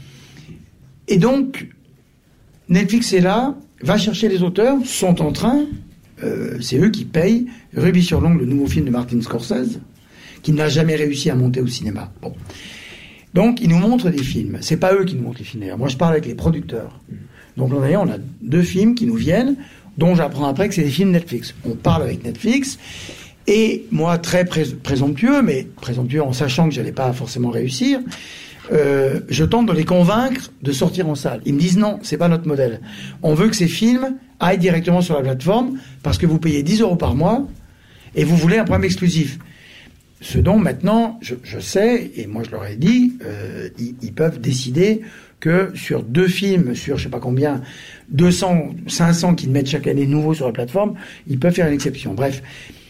et donc Netflix est là, va chercher les auteurs, sont en train, euh, c'est eux qui payent Rubis sur l'ongle, le nouveau film de Martin Scorsese, qui n'a jamais réussi à monter au cinéma. Bon. Donc, ils nous montrent des films. C'est pas eux qui nous montrent les films, d'ailleurs. Moi, je parle avec les producteurs. Donc, là, on a deux films qui nous viennent, dont j'apprends après que c'est des films Netflix. On parle avec Netflix, et moi, très prés- présomptueux, mais présomptueux en sachant que j'allais pas forcément réussir, euh, je tente de les convaincre de sortir en salle. Ils me disent non, c'est pas notre modèle. On veut que ces films aillent directement sur la plateforme, parce que vous payez dix euros par mois, et vous voulez un programme exclusif. Ce dont maintenant, je, je sais, et moi je leur ai dit, euh, ils, ils peuvent décider que sur deux films, sur je sais pas combien, deux cents, cinq cents qu'ils mettent chaque année nouveaux sur la plateforme, ils peuvent faire une exception. Bref,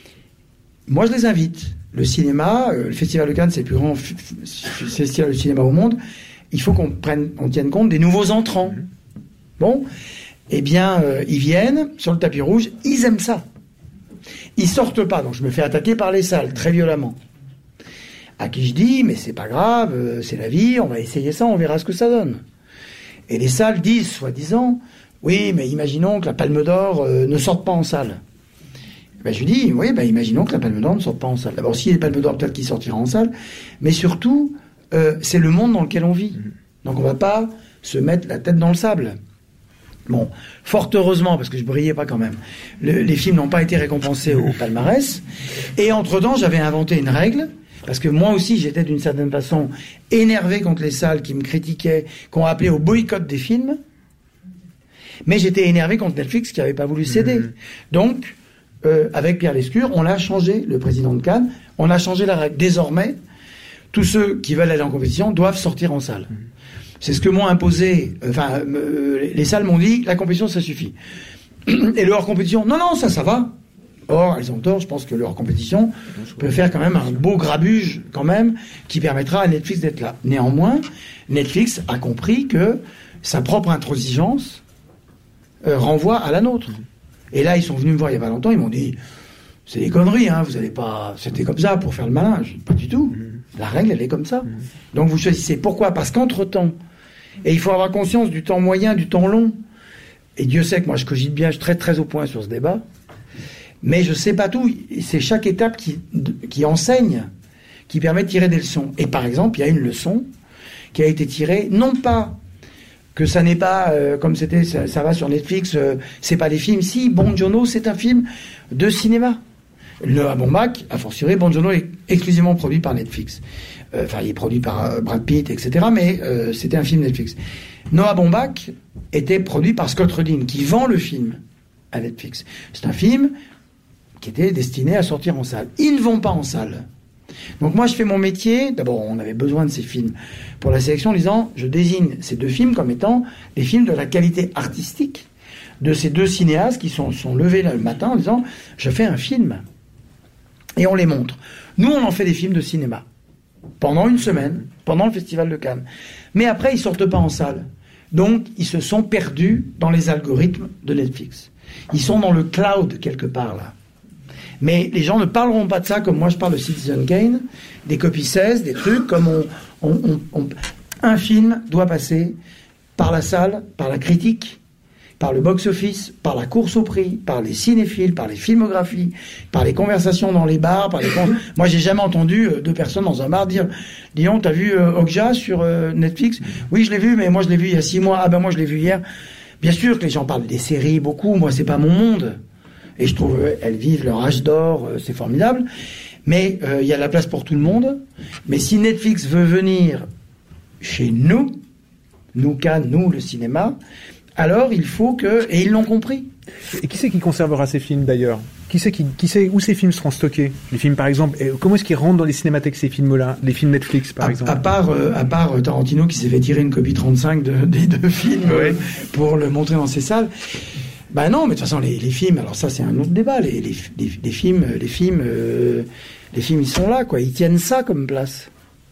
moi je les invite. Le cinéma, euh, le Festival de Cannes, c'est le plus grand f- f- festival de cinéma au monde. Il faut qu'on prenne, on tienne compte des nouveaux entrants. Bon, eh bien, euh, ils viennent sur le tapis rouge, ils aiment ça. Ils sortent pas, donc je me fais attaquer par les salles, très violemment. À qui je dis, mais c'est pas grave, euh, c'est la vie, on va essayer ça, on verra ce que ça donne. Et les salles disent, soi-disant, oui, mais imaginons que la Palme d'Or euh, ne sorte pas en salle. Ben, je lui dis, oui, ben, imaginons que la Palme d'Or ne sorte pas en salle. D'abord, si il y a les Palmes d'Or, peut-être qu'il sortira en salle, mais surtout, euh, c'est le monde dans lequel on vit. Donc on va pas se mettre la tête dans le sable. Bon, fort heureusement, parce que je brillais pas quand même, le, les films n'ont pas été récompensés au palmarès. Et entre-temps, j'avais inventé une règle, parce que moi aussi, j'étais d'une certaine façon énervé contre les salles qui me critiquaient, qui ont appelé au boycott des films. Mais j'étais énervé contre Netflix qui n'avait pas voulu céder. Mmh. Donc, euh, avec Pierre Lescure, on l'a changé, le président de Cannes, on a changé la règle. Désormais, tous ceux qui veulent aller en compétition doivent sortir en salle. Mmh. C'est ce que m'ont imposé, enfin, euh, les salles m'ont dit, la compétition, ça suffit. Et le hors-compétition, non, non, ça, ça va. Or, elles ont tort, je pense que le hors-compétition peut faire quand même un beau grabuge, quand même, qui permettra à Netflix d'être là. Néanmoins, Netflix a compris que sa propre intransigeance euh, renvoie à la nôtre. Et là, ils sont venus me voir il y a pas longtemps, ils m'ont dit, c'est des conneries, hein, vous allez pas, c'était comme ça pour faire le malin. Je dis, pas du tout. La règle, elle est comme ça. Donc vous choisissez. Pourquoi ? Parce qu'entre-temps, et il faut avoir conscience du temps moyen, du temps long. Et Dieu sait que moi, je cogite bien, je suis très, très au point sur ce débat. Mais je sais pas tout. C'est chaque étape qui, qui enseigne, qui permet de tirer des leçons. Et par exemple, il y a une leçon qui a été tirée, non pas que ça n'est pas, euh, comme c'était, ça, ça va sur Netflix, euh, c'est pas des films. Si, Bonjourno, c'est un film de cinéma. Noah Baumbach, a fortiori, Bonjourno est exclusivement produit par Netflix. Enfin, euh, il est produit par euh, Brad Pitt, et cetera, mais euh, c'était un film Netflix. Noah Baumbach était produit par Scott Rudin, qui vend le film à Netflix. C'est un film qui était destiné à sortir en salle. Ils ne vont pas en salle. Donc moi, je fais mon métier. D'abord, on avait besoin de ces films pour la sélection, en disant, je désigne ces deux films comme étant des films de la qualité artistique de ces deux cinéastes qui sont, sont levés là, le matin en disant, je fais un film. Et on les montre. Nous, on en fait des films de cinéma. pendant une semaine, pendant le Festival de Cannes. Mais après, ils sortent pas en salle. Donc, ils se sont perdus dans les algorithmes de Netflix. Ils sont dans le cloud, quelque part, là. Mais les gens ne parleront pas de ça comme moi je parle de Citizen Kane, des copies seize, des trucs, comme on, on, on, on... Un film doit passer par la salle, par la critique, par le box-office, par la course au prix, par les cinéphiles, par les filmographies, par les conversations dans les bars, par les... Moi, j'ai jamais entendu euh, deux personnes dans un bar dire « Dis donc, t'as vu euh, Okja sur euh, Netflix ?»« Oui, je l'ai vu, mais moi, je l'ai vu il y a six mois. »« Ah ben, moi, je l'ai vu hier. » Bien sûr que les gens parlent des séries beaucoup. Moi, c'est pas mon monde. Et je trouve euh, elles vivent leur âge d'or, euh, c'est formidable. Mais il euh, y a la place pour tout le monde. Mais si Netflix veut venir chez nous, nous, Cannes, nous, le cinéma... Alors, il faut que... Et ils l'ont compris. Et qui c'est qui conservera ces films, d'ailleurs ? Qui c'est qui, qui sait où ces films seront stockés ? Les films, par exemple, et comment est-ce qu'ils rentrent dans les cinémathèques, ces films-là ? Les films Netflix, par à, exemple. À part, euh, à part Tarantino, qui s'est fait tirer une copie trente-cinq de, des deux films ouais. euh, pour le montrer dans ses salles. Ben non, mais de toute façon, les, les films... Alors ça, c'est un autre débat. Les, les, les, les films, les films, euh, les films, ils sont là, quoi. Ils tiennent ça comme place.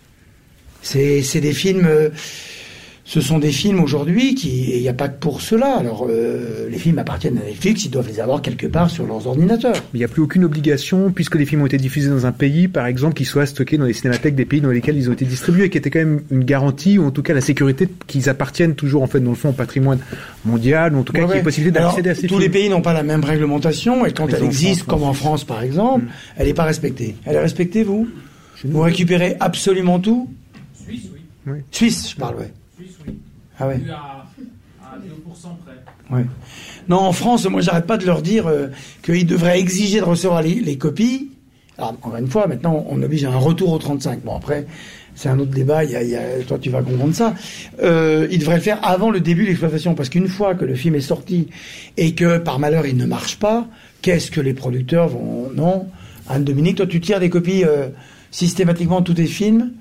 C'est, c'est des films... Euh, Ce sont des films aujourd'hui qui, il n'y a pas que pour cela. Alors, euh, les films appartiennent à Netflix, ils doivent les avoir quelque part sur leurs ordinateurs. Mais il n'y a plus aucune obligation, puisque les films ont été diffusés dans un pays, par exemple, qu'ils soient stockés dans les cinémathèques des pays dans lesquels ils ont été distribués, qui était quand même une garantie, ou en tout cas la sécurité qu'ils appartiennent toujours, en fait, dans le fond, au patrimoine mondial, ou en tout cas ouais, qu'il y ait ouais. possibilité d'accéder Alors, à ces tous films. les pays n'ont pas la même réglementation, et quand Mais elle existe, comme en France, par exemple, mmh. elle n'est pas respectée. Elle est respectée, vous ? Vous récupérez absolument tout ? Suisse, oui. oui. Suisse, je parle, ouais. Suisse, oui. Ah ouais. À, à deux pour cent près. Ouais. Non, en France, moi, j'arrête pas de leur dire euh, qu'ils devraient exiger de recevoir les, les copies. Alors, encore une fois, maintenant, on oblige à un retour au trente-cinq. Bon, après, c'est un autre débat. Il y a, il y a, toi, tu vas comprendre ça. Euh, ils devraient le faire avant le début de l'exploitation, parce qu'une fois que le film est sorti et que, par malheur, il ne marche pas, qu'est-ce que les producteurs vont... Non, Anne-Dominique, toi, tu tires des copies euh, systématiquement de tous tes films.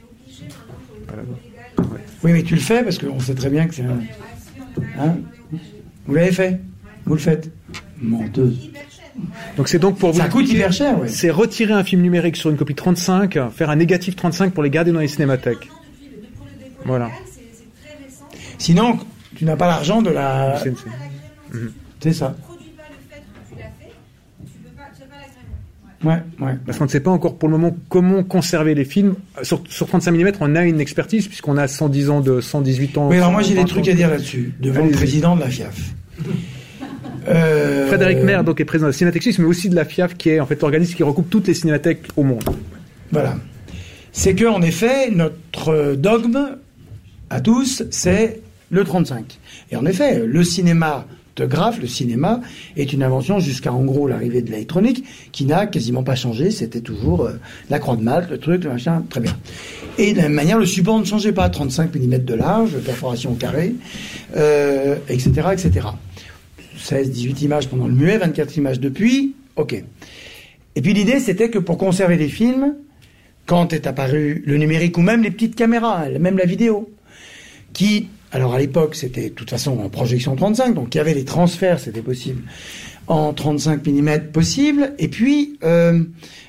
Oui, mais tu le fais parce qu'on sait très bien que c'est un... Hein ? Vous l'avez fait ? Vous le faites ? Menteuse. Donc c'est donc pour vous... Ça coûte hyper cher, oui. C'est retirer un film numérique sur une copie trente-cinq, faire un négatif trente-cinq pour les garder dans les cinémathèques. Voilà. Sinon, tu n'as pas l'argent de la... C'est, c'est... Mmh. c'est ça. Ouais, ouais. Parce qu'on ne sait pas encore pour le moment comment conserver les films. Sur, sur trente-cinq millimètres, on a une expertise puisqu'on a cent dix ans de cent dix-huit ans. Oui, alors moi j'ai des trucs à dire là-dessus, devant Allez-y. le président de la F I A F. Euh... Frédéric Maire donc est président de la Cinémathèque Suisse, mais aussi de la F I A F qui est en fait l'organisme qui recoupe toutes les cinémathèques au monde. Voilà. C'est que en effet, notre dogme à tous, c'est le trente-cinq. Et en effet, le cinéma graphe, le cinéma est une invention jusqu'à en gros l'arrivée de l'électronique qui n'a quasiment pas changé, c'était toujours euh, la croix de Malte, le truc, le machin, très bien. Et de la même manière, le support ne changeait pas, trente-cinq millimètres de large, perforation au carré, euh, et cetera, et cetera. seize, dix-huit images pendant le muet, vingt-quatre images depuis, ok. Et puis l'idée, c'était que pour conserver les films, quand est apparu le numérique ou même les petites caméras, même la vidéo, qui... Alors à l'époque, c'était de toute façon en projection trente-cinq, donc il y avait les transferts, c'était possible, en trente-cinq millimètres possible. Et puis, euh,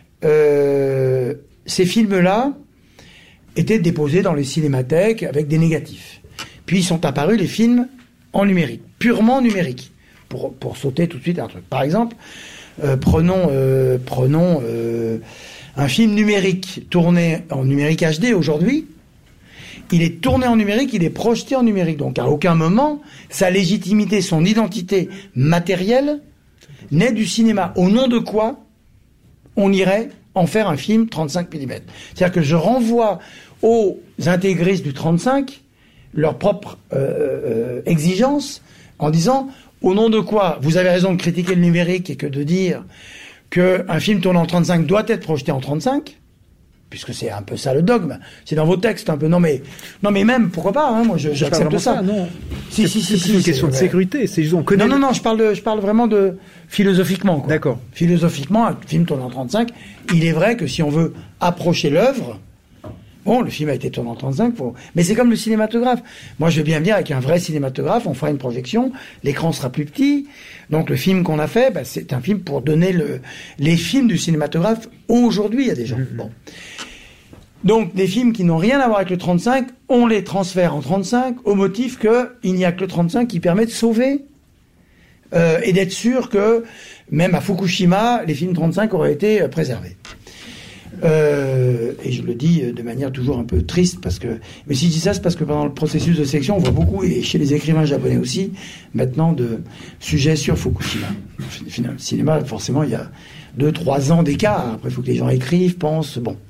euh, ces films-là étaient déposés dans les cinémathèques avec des négatifs. Puis sont apparus les films en numérique, purement numérique, pour, pour sauter tout de suite un truc. Par exemple, euh, prenons, euh, prenons euh, un film numérique tourné en numérique H D aujourd'hui. Il est tourné en numérique, il est projeté en numérique. Donc, à aucun moment, sa légitimité, son identité matérielle naît du cinéma. Au nom de quoi on irait en faire un film trente-cinq millimètres. C'est-à-dire que je renvoie aux intégristes du trente-cinq leur propre euh, euh, exigence en disant, au nom de quoi vous avez raison de critiquer le numérique et que de dire qu'un film tourné en trente-cinq doit être projeté en trente-cinq, puisque c'est un peu ça le dogme. C'est dans vos textes un peu. Non mais, non mais même pourquoi pas. Hein, moi, je, j'accepte ça. ça. Non. Si, c'est, si, c'est, si, c'est une si, question c'est, de ouais. sécurité. C'est juste on connaît. Non, non, non. Je parle de, je parle vraiment de philosophiquement. Quoi. D'accord. Philosophiquement, un film tourné en trente-cinq. Il est vrai que si on veut approcher l'œuvre, bon, le film a été tourné en trente-cinq, faut... mais c'est comme le cinématographe. Moi, je veux bien venir avec un vrai cinématographe. On fera une projection. L'écran sera plus petit. Donc, le film qu'on a fait, bah, c'est un film pour donner le les films du cinématographe aujourd'hui. Il y a des gens. Mmh. Bon. Donc, des films qui n'ont rien à voir avec le trente-cinq, on les transfère en trente-cinq au motif qu'il n'y a que le trente-cinq qui permet de sauver euh, et d'être sûr que, même à Fukushima, les films trente-cinq auraient été euh, préservés. Euh, et je le dis de manière toujours un peu triste, parce que... Mais si je dis ça, c'est parce que pendant le processus de sélection, on voit beaucoup, et chez les écrivains japonais aussi, maintenant, de sujets sur Fukushima. Finalement, le cinéma, forcément, il y a deux, trois ans d'écart. Après, il faut que les gens écrivent, pensent, bon...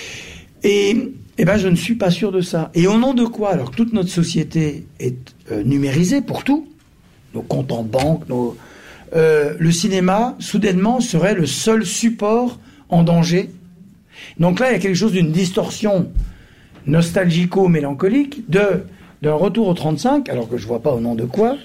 Et, eh ben, je ne suis pas sûr de ça. Et au nom de quoi, alors que toute notre société est euh, numérisée pour tout, nos comptes en banque, nos, euh, le cinéma, soudainement, serait le seul support en danger. Donc là, il y a quelque chose d'une distorsion nostalgico-mélancolique de, d'un retour au trente-cinq, alors que je vois pas au nom de quoi,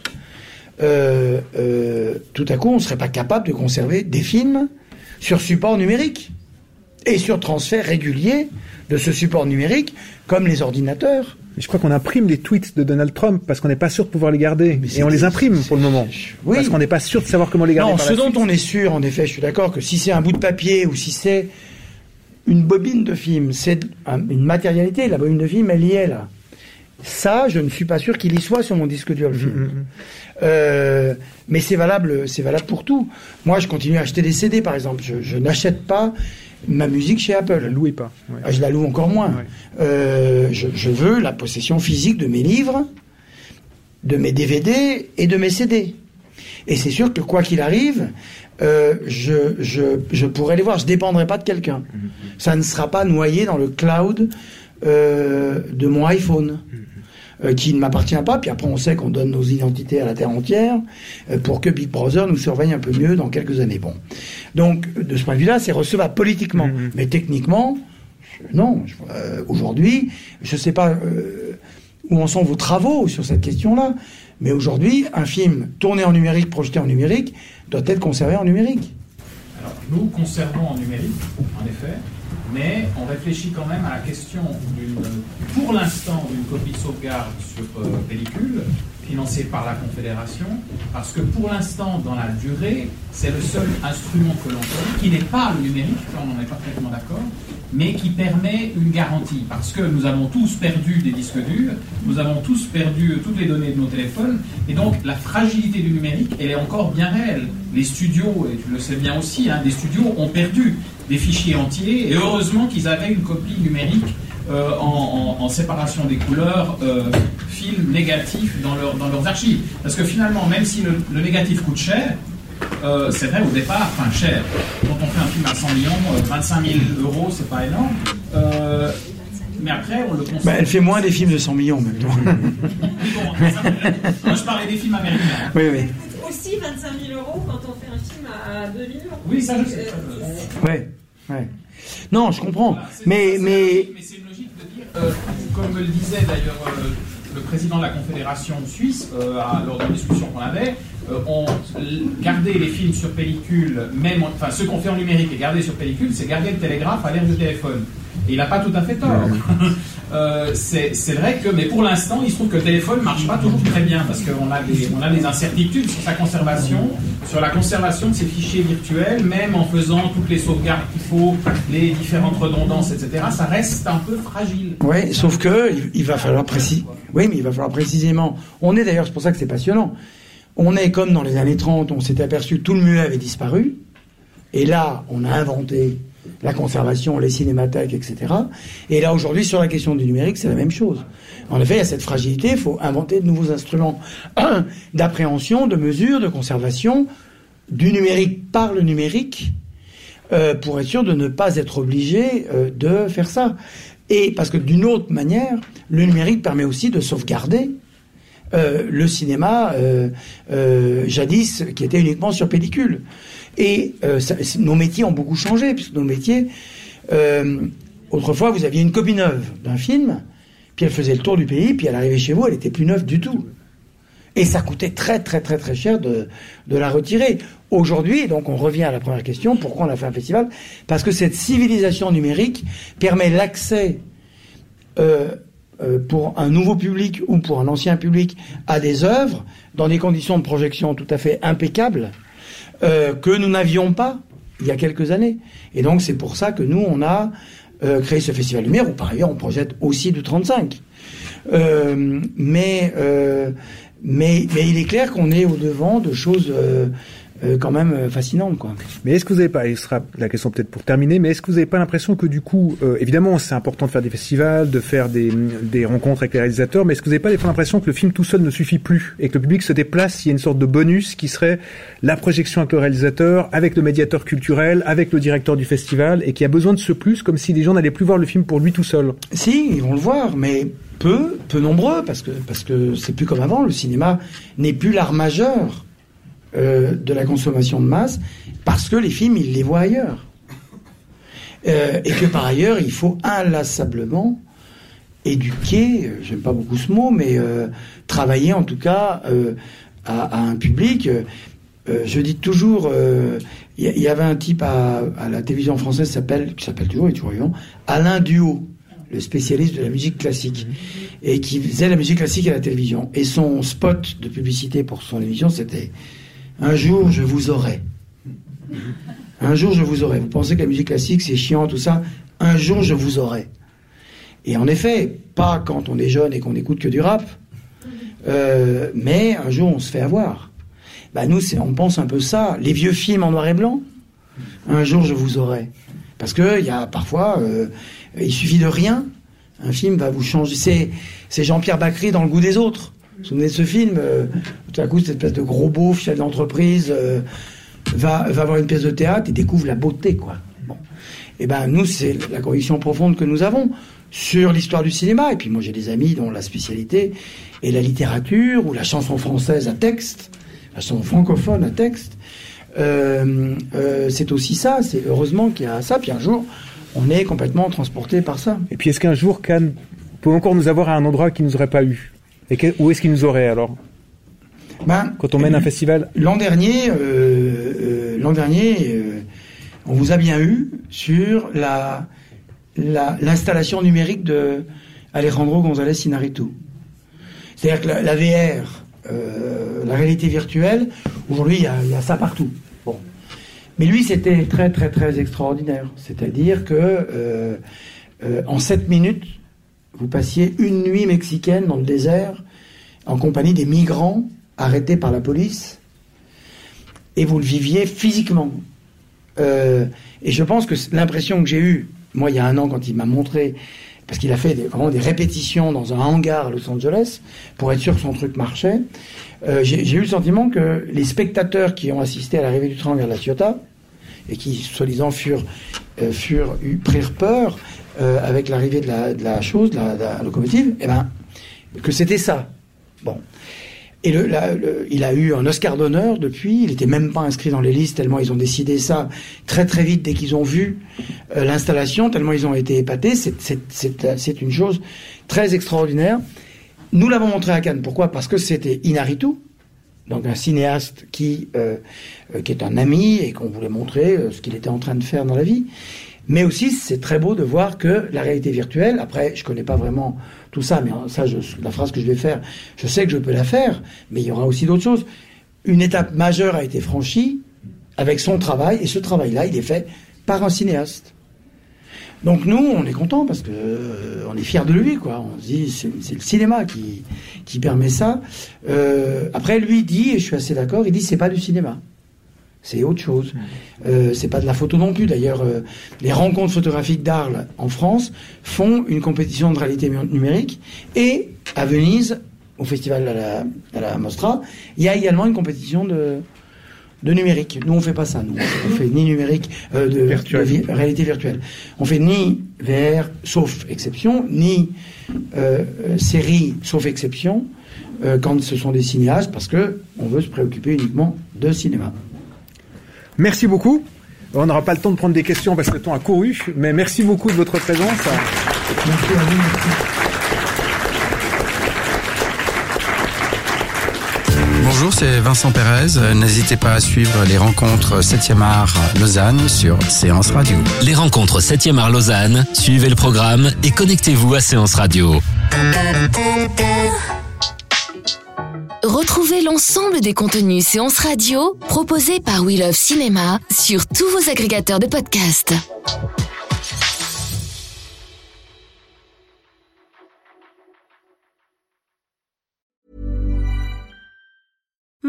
euh, euh, tout à coup, on ne serait pas capable de conserver des films sur support numérique et sur transfert régulier de ce support numérique, comme les ordinateurs. Je crois qu'on imprime les tweets de Donald Trump parce qu'on n'est pas sûr de pouvoir les garder. Et on les imprime pour le moment. Oui. Parce qu'on n'est pas sûr de savoir comment les garder. Non, par ce la dont suite. on est sûr, en effet, je suis d'accord, que si c'est un bout de papier ou si c'est une bobine de film, c'est un, une matérialité, la bobine de film, elle y est là. Ça, je ne suis pas sûr qu'il y soit sur mon disque dur, le film. Mm-hmm. Euh, mais c'est valable, c'est valable pour tout. Moi, je continue à acheter des C D, par exemple. Je, je n'achète pas ma musique chez Apple. Je la louais pas. Ouais. Je la loue encore moins. Ouais. Euh, je, je veux la possession physique de mes livres, de mes D V D et de mes C D. Et c'est sûr que quoi qu'il arrive, euh, je, je, je pourrais les voir. Je dépendrai pas de quelqu'un. Mm-hmm. Ça ne sera pas noyé dans le cloud euh, de mon iPhone. Mm-hmm. Euh, qui ne m'appartient pas, puis après on sait qu'on donne nos identités à la terre entière euh, pour que Big Brother nous surveille un peu mieux dans quelques années. Bon, donc de ce point de vue-là, c'est recevable politiquement, mmh. mais techniquement, non. Euh, aujourd'hui, je ne sais pas euh, où en sont vos travaux sur cette question-là, mais aujourd'hui, un film tourné en numérique, projeté en numérique, doit être conservé en numérique. Alors, nous conservons en numérique, en effet. Mais on réfléchit quand même à la question, d'une, pour l'instant, d'une copie de sauvegarde sur euh, pellicule, financée par la Confédération, parce que pour l'instant, dans la durée, c'est le seul instrument que l'on connaît, qui n'est pas le numérique, ça on n'en est pas complètement d'accord, mais qui permet une garantie, parce que nous avons tous perdu des disques durs, nous avons tous perdu toutes les données de nos téléphones, et donc la fragilité du numérique, elle est encore bien réelle. Les studios, et tu le sais bien aussi, hein, des studios ont perdu des fichiers entiers, et heureusement qu'ils avaient une copie numérique euh, en, en, en séparation des couleurs, euh, film négatif dans, leur, dans leurs archives. Parce que finalement, même si le, le négatif coûte cher, euh, c'est vrai au départ, enfin cher, quand on fait un film à cent millions, euh, vingt-cinq mille euros, c'est pas énorme, euh, mais après on le consomme. Bah, elle fait moins des films de cent millions maintenant. Bon, ça, moi je parlais des films américains. Oui, oui. Aussi vingt-cinq mille euros quand on fait un film à deux millions. Oui, ça je sais. Euh, ouais, ouais. Non, je comprends. Voilà, c'est, mais, c'est mais... Logique, mais c'est une logique de dire, euh, comme le disait d'ailleurs euh, le président de la Confédération suisse euh, à, lors d'une discussion qu'on avait, euh, on garder les films sur pellicule, même, enfin ceux qu'on fait en numérique et garder sur pellicule, c'est garder le télégraphe à l'ère du téléphone. Et il n'a pas tout à fait tort. euh, c'est, c'est vrai que, mais pour l'instant, il se trouve que le téléphone ne marche pas toujours très bien parce qu'on a des, on a des incertitudes sur sa conservation, sur la conservation de ces fichiers virtuels, même en faisant toutes les sauvegardes qu'il faut, les différentes redondances, et cetera. Ça reste un peu fragile. Oui, sauf que il, il va falloir préciser. Oui, mais il va falloir précisément. On est d'ailleurs, c'est pour ça que c'est passionnant. On est comme dans les années trente, on s'était aperçu que tout le muet avait disparu, et là, on a inventé la conservation, les cinémathèques, et cetera. Et là, aujourd'hui, sur la question du numérique, c'est la même chose. En effet, il y a cette fragilité, il faut inventer de nouveaux instruments un, d'appréhension, de mesure, de conservation du numérique par le numérique, euh, pour être sûr de ne pas être obligé euh, de faire ça. Et parce que d'une autre manière, le numérique permet aussi de sauvegarder euh, le cinéma euh, euh, jadis, qui était uniquement sur pellicule. Et euh, ça, nos métiers ont beaucoup changé, puisque nos métiers, euh, autrefois, vous aviez une copie neuve d'un film, puis elle faisait le tour du pays, puis elle arrivait chez vous, elle était plus neuve du tout. Et ça coûtait très très très très cher de, de la retirer. Aujourd'hui, donc on revient à la première question, pourquoi on a fait un festival ? Parce que cette civilisation numérique permet l'accès euh, euh, pour un nouveau public ou pour un ancien public à des œuvres dans des conditions de projection tout à fait impeccables, Euh, que nous n'avions pas il y a quelques années. Et donc c'est pour ça que nous, on a euh, créé ce Festival Lumière, où par ailleurs on projette aussi du trente-cinq. Euh, mais, euh, mais, mais il est clair qu'on est au devant de choses euh, euh, quand même euh, fascinantes, quoi. Mais est-ce que vous n'avez pas, et ce sera la question peut-être pour terminer, mais est-ce que vous n'avez pas l'impression que du coup, euh, évidemment c'est important de faire des festivals, de faire des, des rencontres avec les réalisateurs, mais est-ce que vous n'avez pas l'impression que le film tout seul ne suffit plus et que le public se déplace, il y a une sorte de bonus qui serait la projection avec le réalisateur, avec le médiateur culturel, avec le directeur du festival, et qu'il y a besoin de ce plus, comme si les gens n'allaient plus voir le film pour lui tout seul? Si, ils vont le voir, mais peu, peu nombreux, parce que parce que c'est plus comme avant. Le cinéma n'est plus l'art majeur euh, de la consommation de masse, parce que les films, ils les voient ailleurs. Euh, et que par ailleurs, il faut inlassablement éduquer, euh, j'aime pas beaucoup ce mot, mais euh, travailler en tout cas euh, à, à un public. Euh, je dis toujours, il euh, y, y avait un type à, à la télévision française qui s'appelle, qui s'appelle toujours, il est toujours vivant, Alain Duhaut, le spécialiste de la musique classique, et qui faisait la musique classique à la télévision. Et son spot de publicité pour son émission, c'était « Un jour, je vous aurai. Un jour, je vous aurai. Vous pensez que la musique classique, c'est chiant, tout ça? Un jour, je vous aurai. » Et en effet, pas quand on est jeune et qu'on écoute que du rap, euh, mais un jour, on se fait avoir. Bah nous, c'est, on pense un peu ça. Les vieux films en noir et blanc, un jour, je vous aurai. Parce que il y a parfois... Euh, il suffit de rien, un film va vous changer. C'est, c'est Jean-Pierre Bacri dans Le goût des autres. Vous vous souvenez de ce film euh, tout à coup, cette espèce de gros beauf, chef d'entreprise, euh, va, va voir une pièce de théâtre et découvre la beauté, quoi. Bon. Et ben nous, c'est la conviction profonde que nous avons sur l'histoire du cinéma. Et puis moi, j'ai des amis dont la spécialité est la littérature ou la chanson française à texte, la chanson francophone à texte. Euh, euh, c'est aussi ça. C'est heureusement qu'il y a ça. Puis un jour, on est complètement transporté par ça. Et puis est-ce qu'un jour Cannes peut encore nous avoir à un endroit qui nous aurait pas eu? Et que, où est-ce qu'il nous aurait alors? Ben, quand on mène euh, un festival. L'an dernier, euh, euh, l'an dernier, euh, on vous a bien eu sur la, la l'installation numérique de Alejandro González Iñárritu. C'est-à-dire que la, la V R, euh, la réalité virtuelle, aujourd'hui il y a, il y a ça partout. Bon. Mais lui, c'était très, très, très extraordinaire. C'est-à-dire que euh, euh, en sept minutes, vous passiez une nuit mexicaine dans le désert en compagnie des migrants arrêtés par la police et vous le viviez physiquement. Euh, et je pense que l'impression que j'ai eue, moi, il y a un an, quand il m'a montré, parce qu'il a fait des, vraiment des répétitions dans un hangar à Los Angeles pour être sûr que son truc marchait, euh, j'ai, j'ai eu le sentiment que les spectateurs qui ont assisté à l'arrivée du train vers La Ciotat, et qui, soi-disant, furent, euh, furent, prirent peur euh, avec l'arrivée de la, de la chose, de la, de la locomotive, eh ben, que c'était ça. Bon. Et le, la, le, il a eu un Oscar d'honneur depuis, il n'était même pas inscrit dans les listes, tellement ils ont décidé ça très très vite dès qu'ils ont vu euh, l'installation, tellement ils ont été épatés. C'est, c'est, c'est, c'est une chose très extraordinaire. Nous l'avons montré à Cannes. Pourquoi? Parce que c'était Iñárritu, donc un cinéaste qui, euh, euh, qui est un ami et qu'on voulait montrer euh, ce qu'il était en train de faire dans la vie. Mais aussi, c'est très beau de voir que la réalité virtuelle, après, je connais pas vraiment tout ça, mais ça, je, la phrase que je vais faire, je sais que je peux la faire, mais il y aura aussi d'autres choses. Une étape majeure a été franchie avec son travail, et ce travail-là, il est fait par un cinéaste. Donc nous, on est contents parce que euh, on est fiers de lui, quoi. On se dit, c'est, c'est le cinéma qui qui permet ça. Euh, après, lui dit, et je suis assez d'accord, il dit, c'est pas du cinéma. C'est autre chose. Euh, c'est pas de la photo non plus. D'ailleurs, euh, les rencontres photographiques d'Arles en France font une compétition de réalité numérique. Et à Venise, au festival à la, à la Mostra, il y a également une compétition de, de numérique. Nous, on fait pas ça. Nous, on fait ni numérique, euh, de, de vi- réalité virtuelle. On fait ni V R, sauf exception, ni euh, série, sauf exception, euh, quand ce sont des cinéastes, parce que on veut se préoccuper uniquement de cinéma. Merci beaucoup. On n'aura pas le temps de prendre des questions parce que le temps a couru, mais merci beaucoup de votre présence. Merci à vous. Bonjour, c'est Vincent Pérez. N'hésitez pas à suivre les rencontres septième art Lausanne sur Séance Radio. Les rencontres septième art Lausanne, suivez le programme et connectez-vous à Séance Radio. Retrouvez l'ensemble des contenus Séance Radio proposés par We Love Cinéma sur tous vos agrégateurs de podcasts.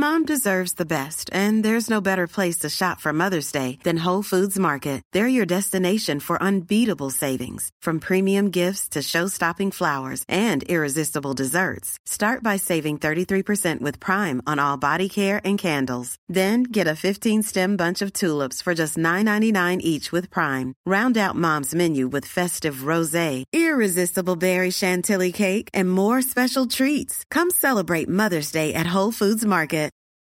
Mom deserves the best, and there's no better place to shop for Mother's Day than Whole Foods Market. They're your destination for unbeatable savings, from premium gifts to show-stopping flowers and irresistible desserts. Start by saving thirty-three percent with Prime on all body care and candles. Then get a fifteen-stem bunch of tulips for just nine ninety-nine each with Prime. Round out Mom's menu with festive rosé, irresistible berry chantilly cake, and more special treats. Come celebrate Mother's Day at Whole Foods Market.